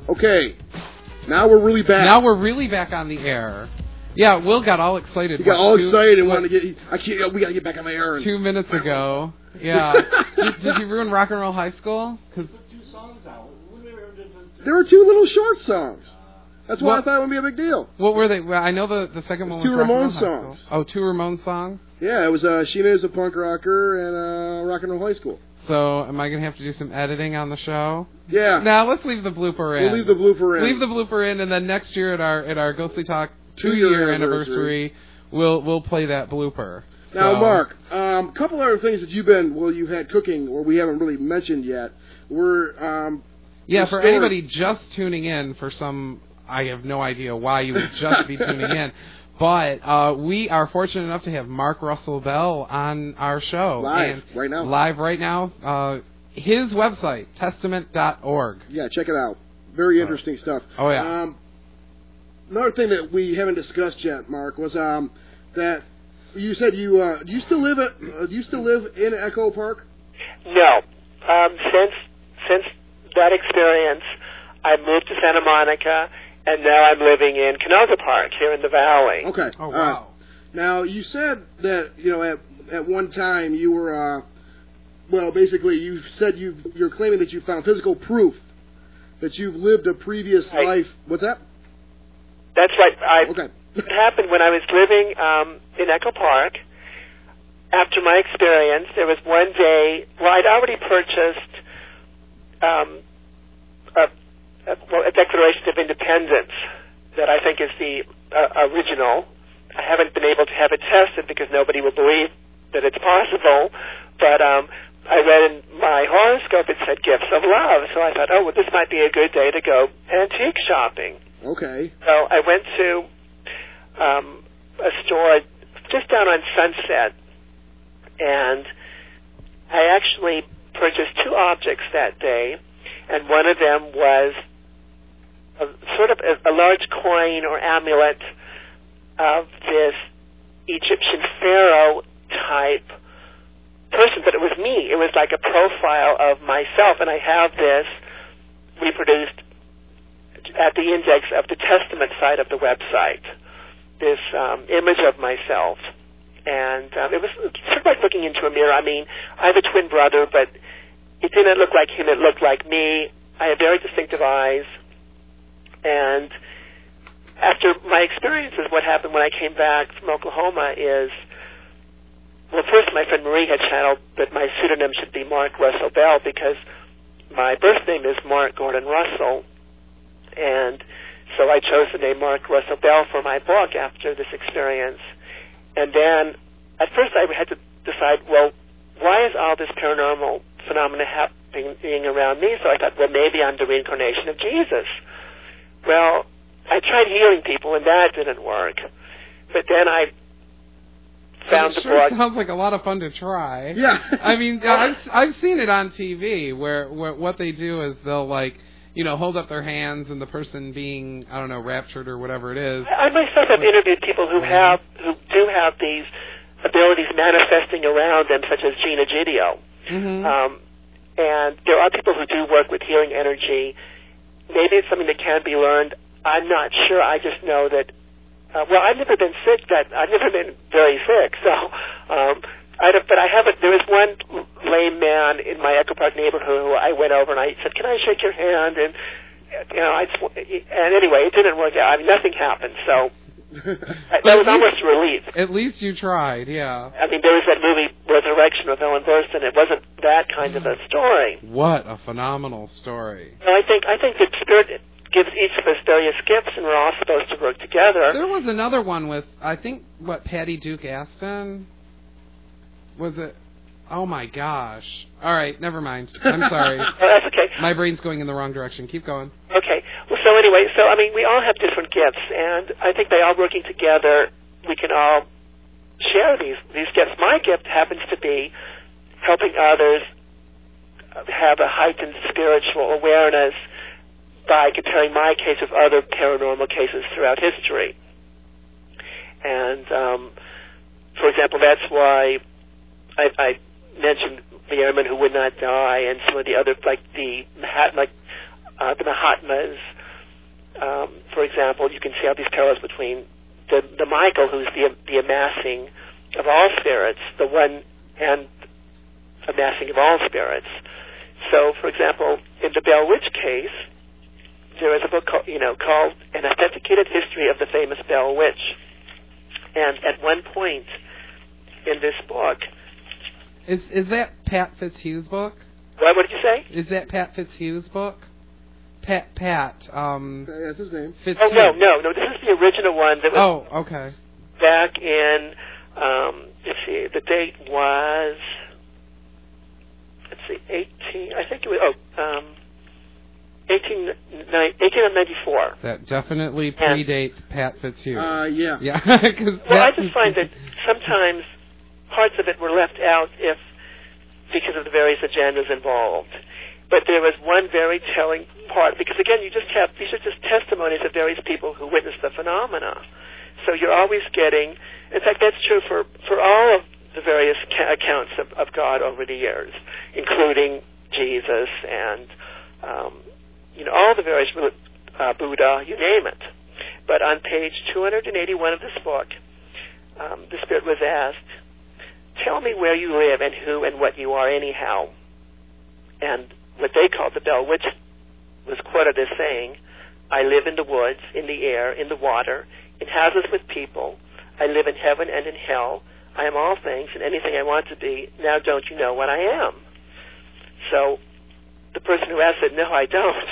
Okay. Now we're really back. Now we're really back on the air. Yeah, Will got all excited. He got all excited and wanted to get. We got to get back on the air. 2 minutes ago. Yeah. Did you ruin Rock and Roll High School? Cause there were 2 little short songs. That's why I thought it would be a big deal. What were they? Well, I know the second one was 2 Ramones songs. Oh, 2 Ramones songs? Yeah, it was Sheena is a Punk Rocker and Rock and Roll High School. So, am I going to have to do some editing on the show? Yeah. Now, let's leave the blooper in. We'll leave the blooper in. Leave the blooper in, and then next year at our Ghostly Talk 2-year anniversary, we'll play that blooper. Now, Mark, a couple other things that you've had cooking, or we haven't really mentioned yet, were... for anybody just tuning in for some... I have no idea why you would just be tuning in. But we are fortunate enough to have Mark Russell Bell on our show. Live right now. His website, testament.org. Yeah, check it out. Very interesting stuff. Oh, yeah. Another thing that we haven't discussed yet, Mark, was that you said do you still live in Echo Park? No. Since that experience, I moved to Santa Monica, and now I'm living in Canoga Park here in the Valley. Okay. Oh, wow. Now, you said that, at one time you were, basically you said you're claiming that you found physical proof that you've lived a previous life. What's that? That's right. It happened when I was living in Echo Park. After my experience, there was one day, I'd already purchased a Declaration of Independence that I think is the original. I haven't been able to have it tested because nobody will believe that it's possible, but I read in my horoscope it said gifts of love, so I thought, this might be a good day to go antique shopping. Okay. So I went to a store just down on Sunset, and I actually purchased 2 objects that day, and one of them was a large coin or amulet of this Egyptian pharaoh type person, but it was me. It was like a profile of myself, and I have this reproduced at the index of the Testament side of the website, this image of myself. And it was sort of like looking into a mirror. I mean, I have a twin brother, but it didn't look like him. It looked like me. I have very distinctive eyes. And after my experiences, what happened when I came back from Oklahoma is, first my friend Marie had channeled that my pseudonym should be Mark Russell Bell because my birth name is Mark Gordon Russell. And so I chose the name Mark Russell Bell for my book after this experience. And then at first I had to decide, why is all this paranormal phenomena happening around me? So I thought, maybe I'm the reincarnation of Jesus. Well, I tried healing people, and that didn't work. But then I found the book. Sounds like a lot of fun to try. Yeah. I mean, I've seen it on TV where what they do is they'll hold up their hands and the person being, raptured or whatever it is. I myself have interviewed people who do have these abilities manifesting around them, such as Gina Gidio. Mm-hmm. And there are people who do work with healing energy. Maybe it's something that can be learned. I'm not sure. I just know that. I've never been sick. I've never been very sick. So, but I haven't. There was one lame man in my Echo Park neighborhood who I went over and I said, "Can I shake your hand?" And and anyway, it didn't work out. I mean, nothing happened. So. That was almost a relief. At least you tried, yeah. I mean, there was that movie Resurrection with Ellen Burstyn. It wasn't that kind of a story. What a phenomenal story! No, I think that Spirit gives each of us various gifts, and we're all supposed to work together. There was another one with Patty Duke Aston. Was it? Oh my gosh! All right, never mind. I'm sorry. That's okay. My brain's going in the wrong direction. Keep going. Okay. Well, so anyway, we all have different gifts, and I think by all working together, we can all share these gifts. My gift happens to be helping others have a heightened spiritual awareness by comparing my case with other paranormal cases throughout history. And, for example, that's why I mentioned the airmen who would not die, and some of the other, like the Mahatmas, for example, you can see all these parallels between the Michael, who's the amassing of all spirits, the one and amassing of all spirits. So, for example, in the Bell Witch case, there is a book called An Authenticated History of the Famous Bell Witch. And at one point in this book... Is that Pat Fitzhugh's book? What did you say? Is that Pat Fitzhugh's book? Pat. That's his name. Fitzhugh. Oh, no. This is the original one that was... Oh, okay. Back in... let's see, the date was... Let's see, 1894. That definitely predates Pat Fitzhugh. Yeah. Yeah. Well, I just find that sometimes parts of it were left out because of the various agendas involved. But there was one very telling part, because again, these are just testimonies of various people who witnessed the phenomena. So you're always getting, in fact, that's true for all of the various accounts of God over the years, including Jesus and all the various Buddha, you name it. But on page 281 of this book, the Spirit was asked, "Tell me where you live and who and what you are anyhow." And what they called the Bell Witch was quoted as saying, "I live in the woods, in the air, in the water, in houses with people. I live in heaven and in hell. I am all things and anything I want to be. Now don't you know what I am?" So the person who asked said, "No, I don't."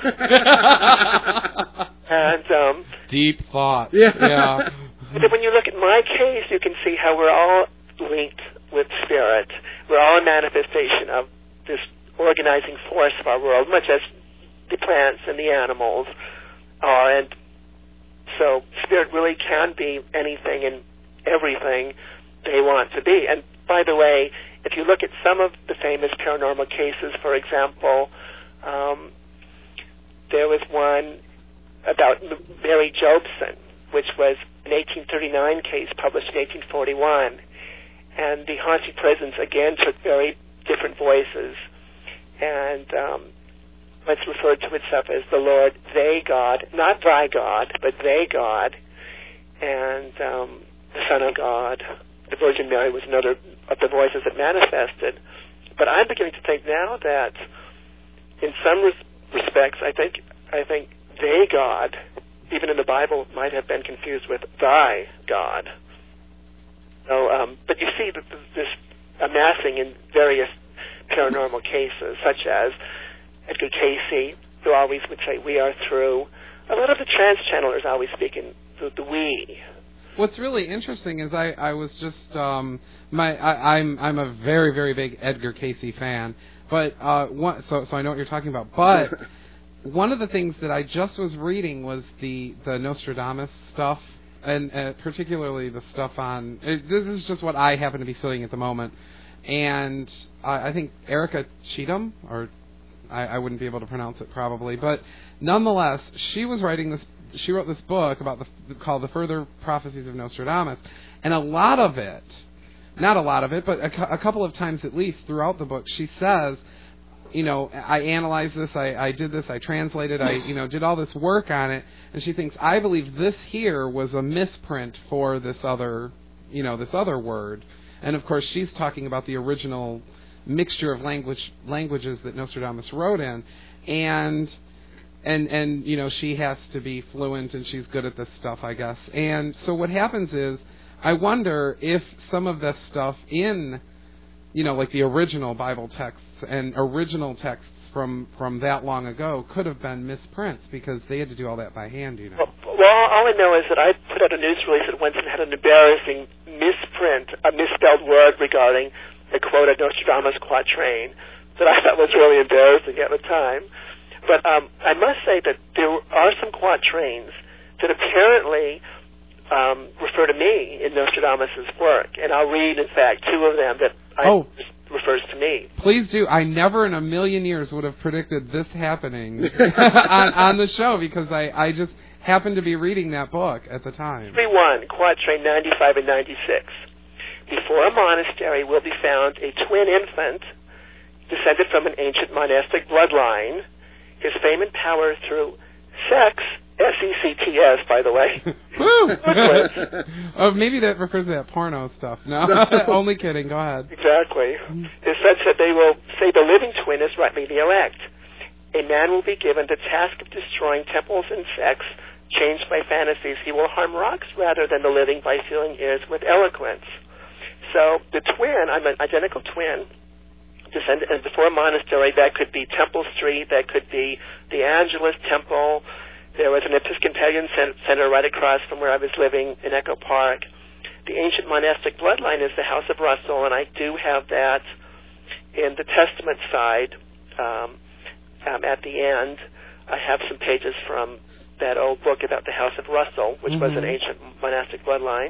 And deep thought. Yeah. But when you look at my case, you can see how we're all linked with spirit. We're all a manifestation of this organizing force of our world, much as the plants and the animals are. And so spirit really can be anything and everything they want to be. And by the way, if you look at some of the famous paranormal cases, for example, there was one about Mary Jobson, which was an 1839 case published in 1841. And the haunting presence, again, took very different voices. And once referred to itself as the Lord, they God, not thy God, but they God, and the Son of God. The Virgin Mary was another of the voices that manifested. But I'm beginning to think now that, in some respects, I think they God, even in the Bible, might have been confused with thy God. So, but you see this amassing in various paranormal cases, such as Edgar Cayce, who always would say, "We are through." A lot of the trans-channelers always speak in the we. What's really interesting is I was just I'm a very, very big Edgar Cayce fan, but so I know what you're talking about. But one of the things that I just was reading was the Nostradamus stuff, and particularly the stuff on. This is just what I happen to be studying at the moment, and I think Erica Cheatham, or I wouldn't be able to pronounce it probably, but nonetheless, she was writing this. She wrote this book called The Further Prophecies of Nostradamus, and a lot of it, not a lot of it, but a couple of times at least throughout the book, she says, I analyzed this, I did this, I translated, I did all this work on it, and she thinks, I believe this here was a misprint for this other word. And of course, she's talking about the original mixture of languages that Nostradamus wrote in, and she has to be fluent, and she's good at this stuff, I guess. And so what happens is, I wonder if some of this stuff in, like the original Bible texts and original texts from that long ago could have been misprints, because they had to do all that by hand, Well, all I know is that I put out a news release that once had an embarrassing misprint, a misspelled word regarding a quote of Nostradamus quatrain that I thought was really embarrassing at the time. But I must say that there are some quatrains that apparently refer to me in Nostradamus' work, and I'll read, in fact, two of them that refers to me. Please do. I never in a million years would have predicted this happening on the show, because I just happened to be reading that book at the time. 3-1, quatrain 95 and 96. Before a monastery will be found a twin infant, descended from an ancient monastic bloodline. His fame and power through sex SECTS, by the way. Oh, maybe that refers to that porno stuff. No, only kidding. Go ahead. Exactly. It says that they will say the living twin is rightly the elect. A man will be given the task of destroying temples and sects changed by fantasies. He will harm rocks rather than the living by filling ears with eloquence. So the twin, I'm an identical twin, descended before a monastery. That could be Temple Street. That could be the Angelus Temple. There was an Episcopalian center right across from where I was living in Echo Park. The ancient monastic bloodline is the House of Russell, and I do have that in the Testament side. At the end, I have some pages from that old book about the House of Russell, which was an ancient monastic bloodline.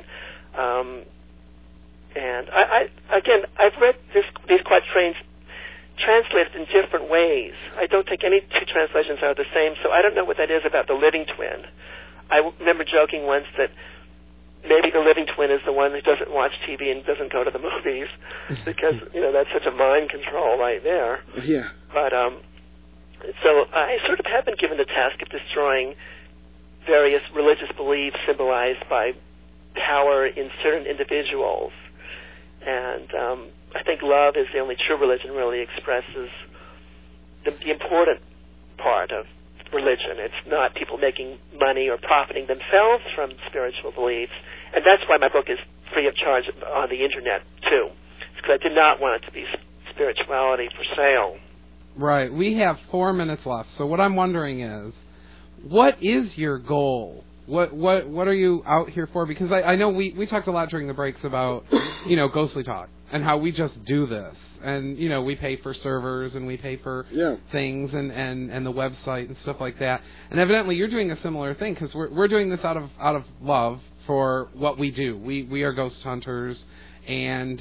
And I've read these quatrains translated in different ways. I don't think any two translations are the same, so I don't know what that is about the living twin. I remember joking once that maybe the living twin is the one who doesn't watch TV and doesn't go to the movies, because that's such a mind control right there. Yeah. But so I sort of have been given the task of destroying various religious beliefs symbolized by power in certain individuals. And I think love is the only true religion really expresses the important part of religion. It's not people making money or profiting themselves from spiritual beliefs. And that's why my book is free of charge on the Internet, too. It's because I did not want it to be spirituality for sale. Right. We have 4 minutes left. So what I'm wondering is, what is your goal? What are you out here for? Because I know we talked a lot during the breaks about, Ghostly Talk and how we just do this. And, we pay for servers and we pay for things and the website and stuff like that. And evidently you're doing a similar thing because we're doing this out of love for what we do. We are ghost hunters and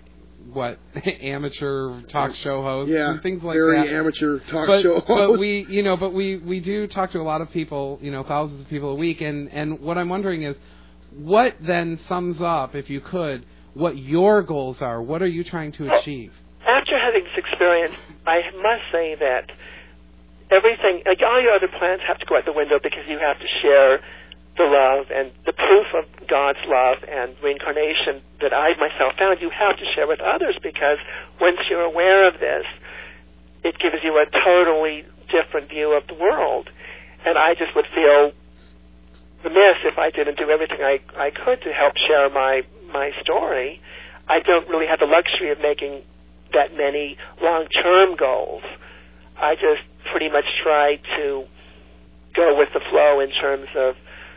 amateur talk show hosts and things like that. Very amateur talk show hosts. But we do talk to a lot of people, thousands of people a week, and what I'm wondering is, what then sums up, if you could, what your goals are? What are you trying to achieve? After having this experience, I must say that everything, like all your other plans, have to go out the window because you have to share the love and the proof of God's love and reincarnation that I myself found. You have to share with others because once you're aware of this, it gives you a totally different view of the world. And I just would feel remiss if I didn't do everything I could to help share my story. I don't really have the luxury of making that many long-term goals. I just pretty much try to go with the flow in terms of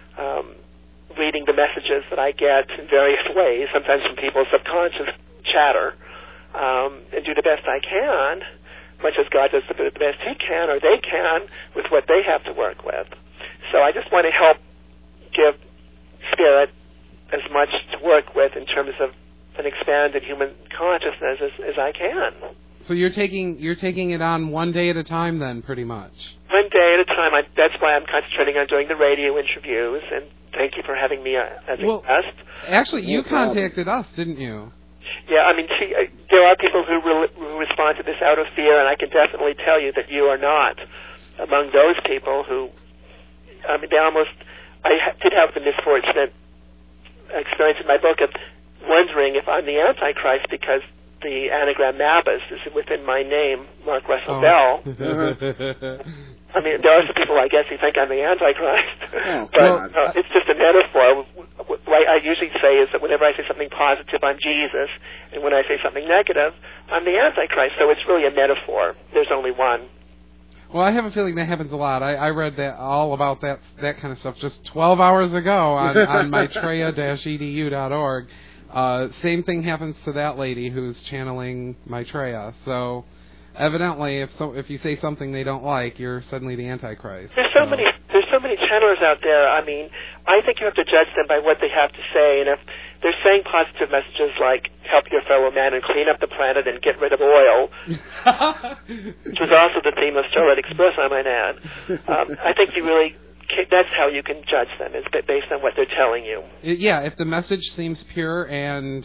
reading the messages that I get in various ways, sometimes from people's subconscious chatter, and do the best I can, much as God does the best He can or they can with what they have to work with. So I just want to help give Spirit as much to work with in terms of an expanded human consciousness as I can. So you're taking it on one day at a time then, pretty much. One day at a time. That's why I'm concentrating on doing the radio interviews, and thank you for having me as a guest. Actually, you contacted us, didn't you? Yeah, there are people who respond to this out of fear, and I can definitely tell you that you are not among those people who, I did have the misfortunate experience in my book of wondering if I'm the Antichrist because the anagram Mabbus is within my name, Mark Russell Bell. There are some people, I guess, who think I'm the Antichrist. But it's just a metaphor. What I usually say is that whenever I say something positive, I'm Jesus, and when I say something negative, I'm the Antichrist. So it's really a metaphor. There's only one. Well, I have a feeling that happens a lot. I read that all about that kind of stuff just 12 hours ago on Maitreya-edu.org. Same thing happens to that lady who's channeling Maitreya. So evidently, if you say something they don't like, you're suddenly the Antichrist. There's so many channelers out there. I think you have to judge them by what they have to say. And if they're saying positive messages like help your fellow man and clean up the planet and get rid of oil, which was also the theme of Starlight Express, I might add, I think you really. That's how you can judge them, is based on what they're telling you. Yeah, if the message seems pure and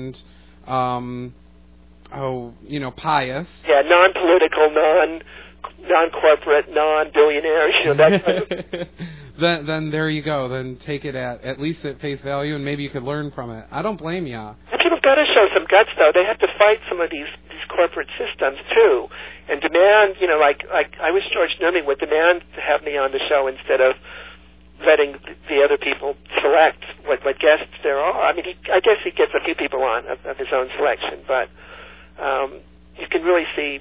pious. Yeah, non-political, non-corporate, non-billionaire. then there you go. Then take it at least at face value, and maybe you could learn from it. I don't blame ya. People have got to show some guts, though. They have to fight some of these corporate systems too, and demand. Like I wish George Numming would demand to have me on the show instead of letting the other people select what guests there are. I mean, I guess he gets a few people on of his own selection, but you can really see,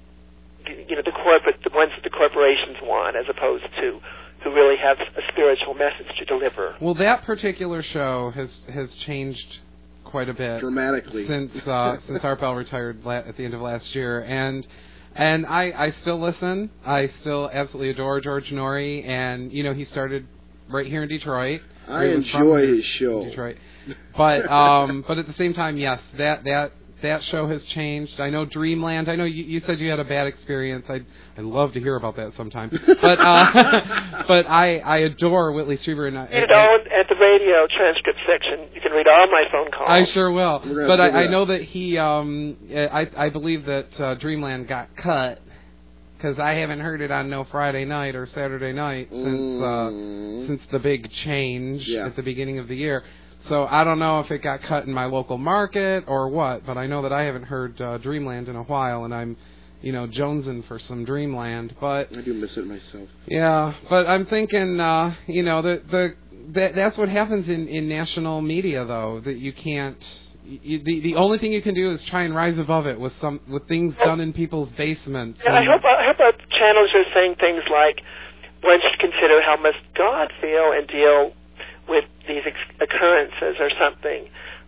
the ones that the corporations want, as opposed to who really have a spiritual message to deliver. Well, that particular show has changed quite a bit dramatically since Art Bell retired at the end of last year, and I still listen. I still absolutely adore George Norrie, and he started right here in Detroit. I enjoy his show, Detroit, but at the same time, yes, that show has changed. I know Dreamland. I know you said you had a bad experience. I'd love to hear about that sometime. But but I adore Whitley Strieber. And read it all at the radio transcript section. You can read all my phone calls. I sure will. But I know that he I believe that Dreamland got cut because I haven't heard it on no Friday night or Saturday night since the big change at the beginning of the year. So I don't know if it got cut in my local market or what, but I know that I haven't heard Dreamland in a while, and I'm, jonesing for some Dreamland. But I do miss it myself. Yeah, but I'm thinking, that's what happens in national media, though. That you can't. The only thing you can do is try and rise above it with things done in people's basements. Yeah, I hope our channels are saying things like, one should consider how must God feel and deal with these occurrences or something.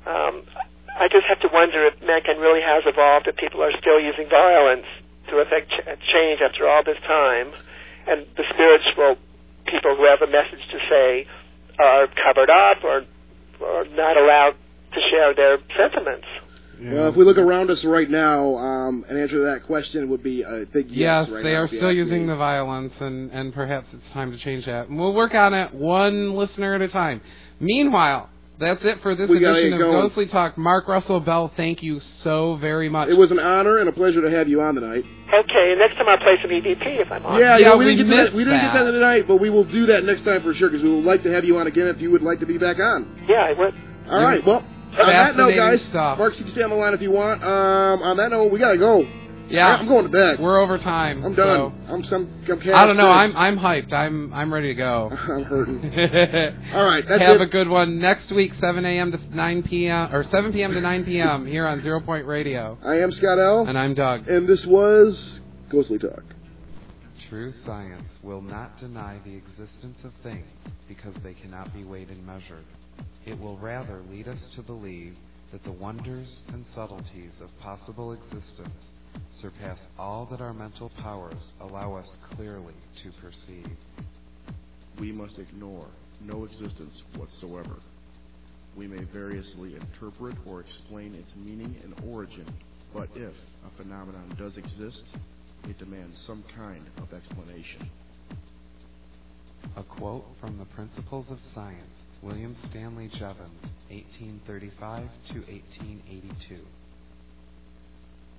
I just have to wonder if mankind really has evolved, if people are still using violence to effect change after all this time, and the spiritual people who have a message to say are covered up or not allowed to share their sentiments. Yeah. Well, if we look around us right now, an answer to that question would be a big yes. Yes, they are still using the violence, and perhaps it's time to change that. And we'll work on it one listener at a time. Meanwhile, that's it for this edition of Ghostly Talk. Mark Russell Bell, thank you so very much. It was an honor and a pleasure to have you on tonight. Okay, and next time I'll play some EVP if I'm on. Yeah, we didn't get that tonight, but we will do that next time for sure, because we would like to have you on again if you would like to be back on. Yeah, I would. All right, well, on that note, guys, Mark, you can stay on the line if you want. On that note, we got to go. Yeah, I'm going to bed. We're over time. I'm done. So. I don't know. I'm hyped. I'm ready to go. I'm hurting. All right. That's Have a good one. Next week, 7 a.m. to 9 p.m. or 7 p.m. to 9 p.m. here on 0 Point Radio. I am Scott L. And I'm Doug. And this was Ghostly Talk. True science will not deny the existence of things because they cannot be weighed and measured. It will rather lead us to believe that the wonders and subtleties of possible existence surpass all that our mental powers allow us clearly to perceive. We must ignore no existence whatsoever. We may variously interpret or explain its meaning and origin, but if a phenomenon does exist, it demands some kind of explanation. A quote from The Principles of Science, William Stanley Jevons, 1835 to 1882.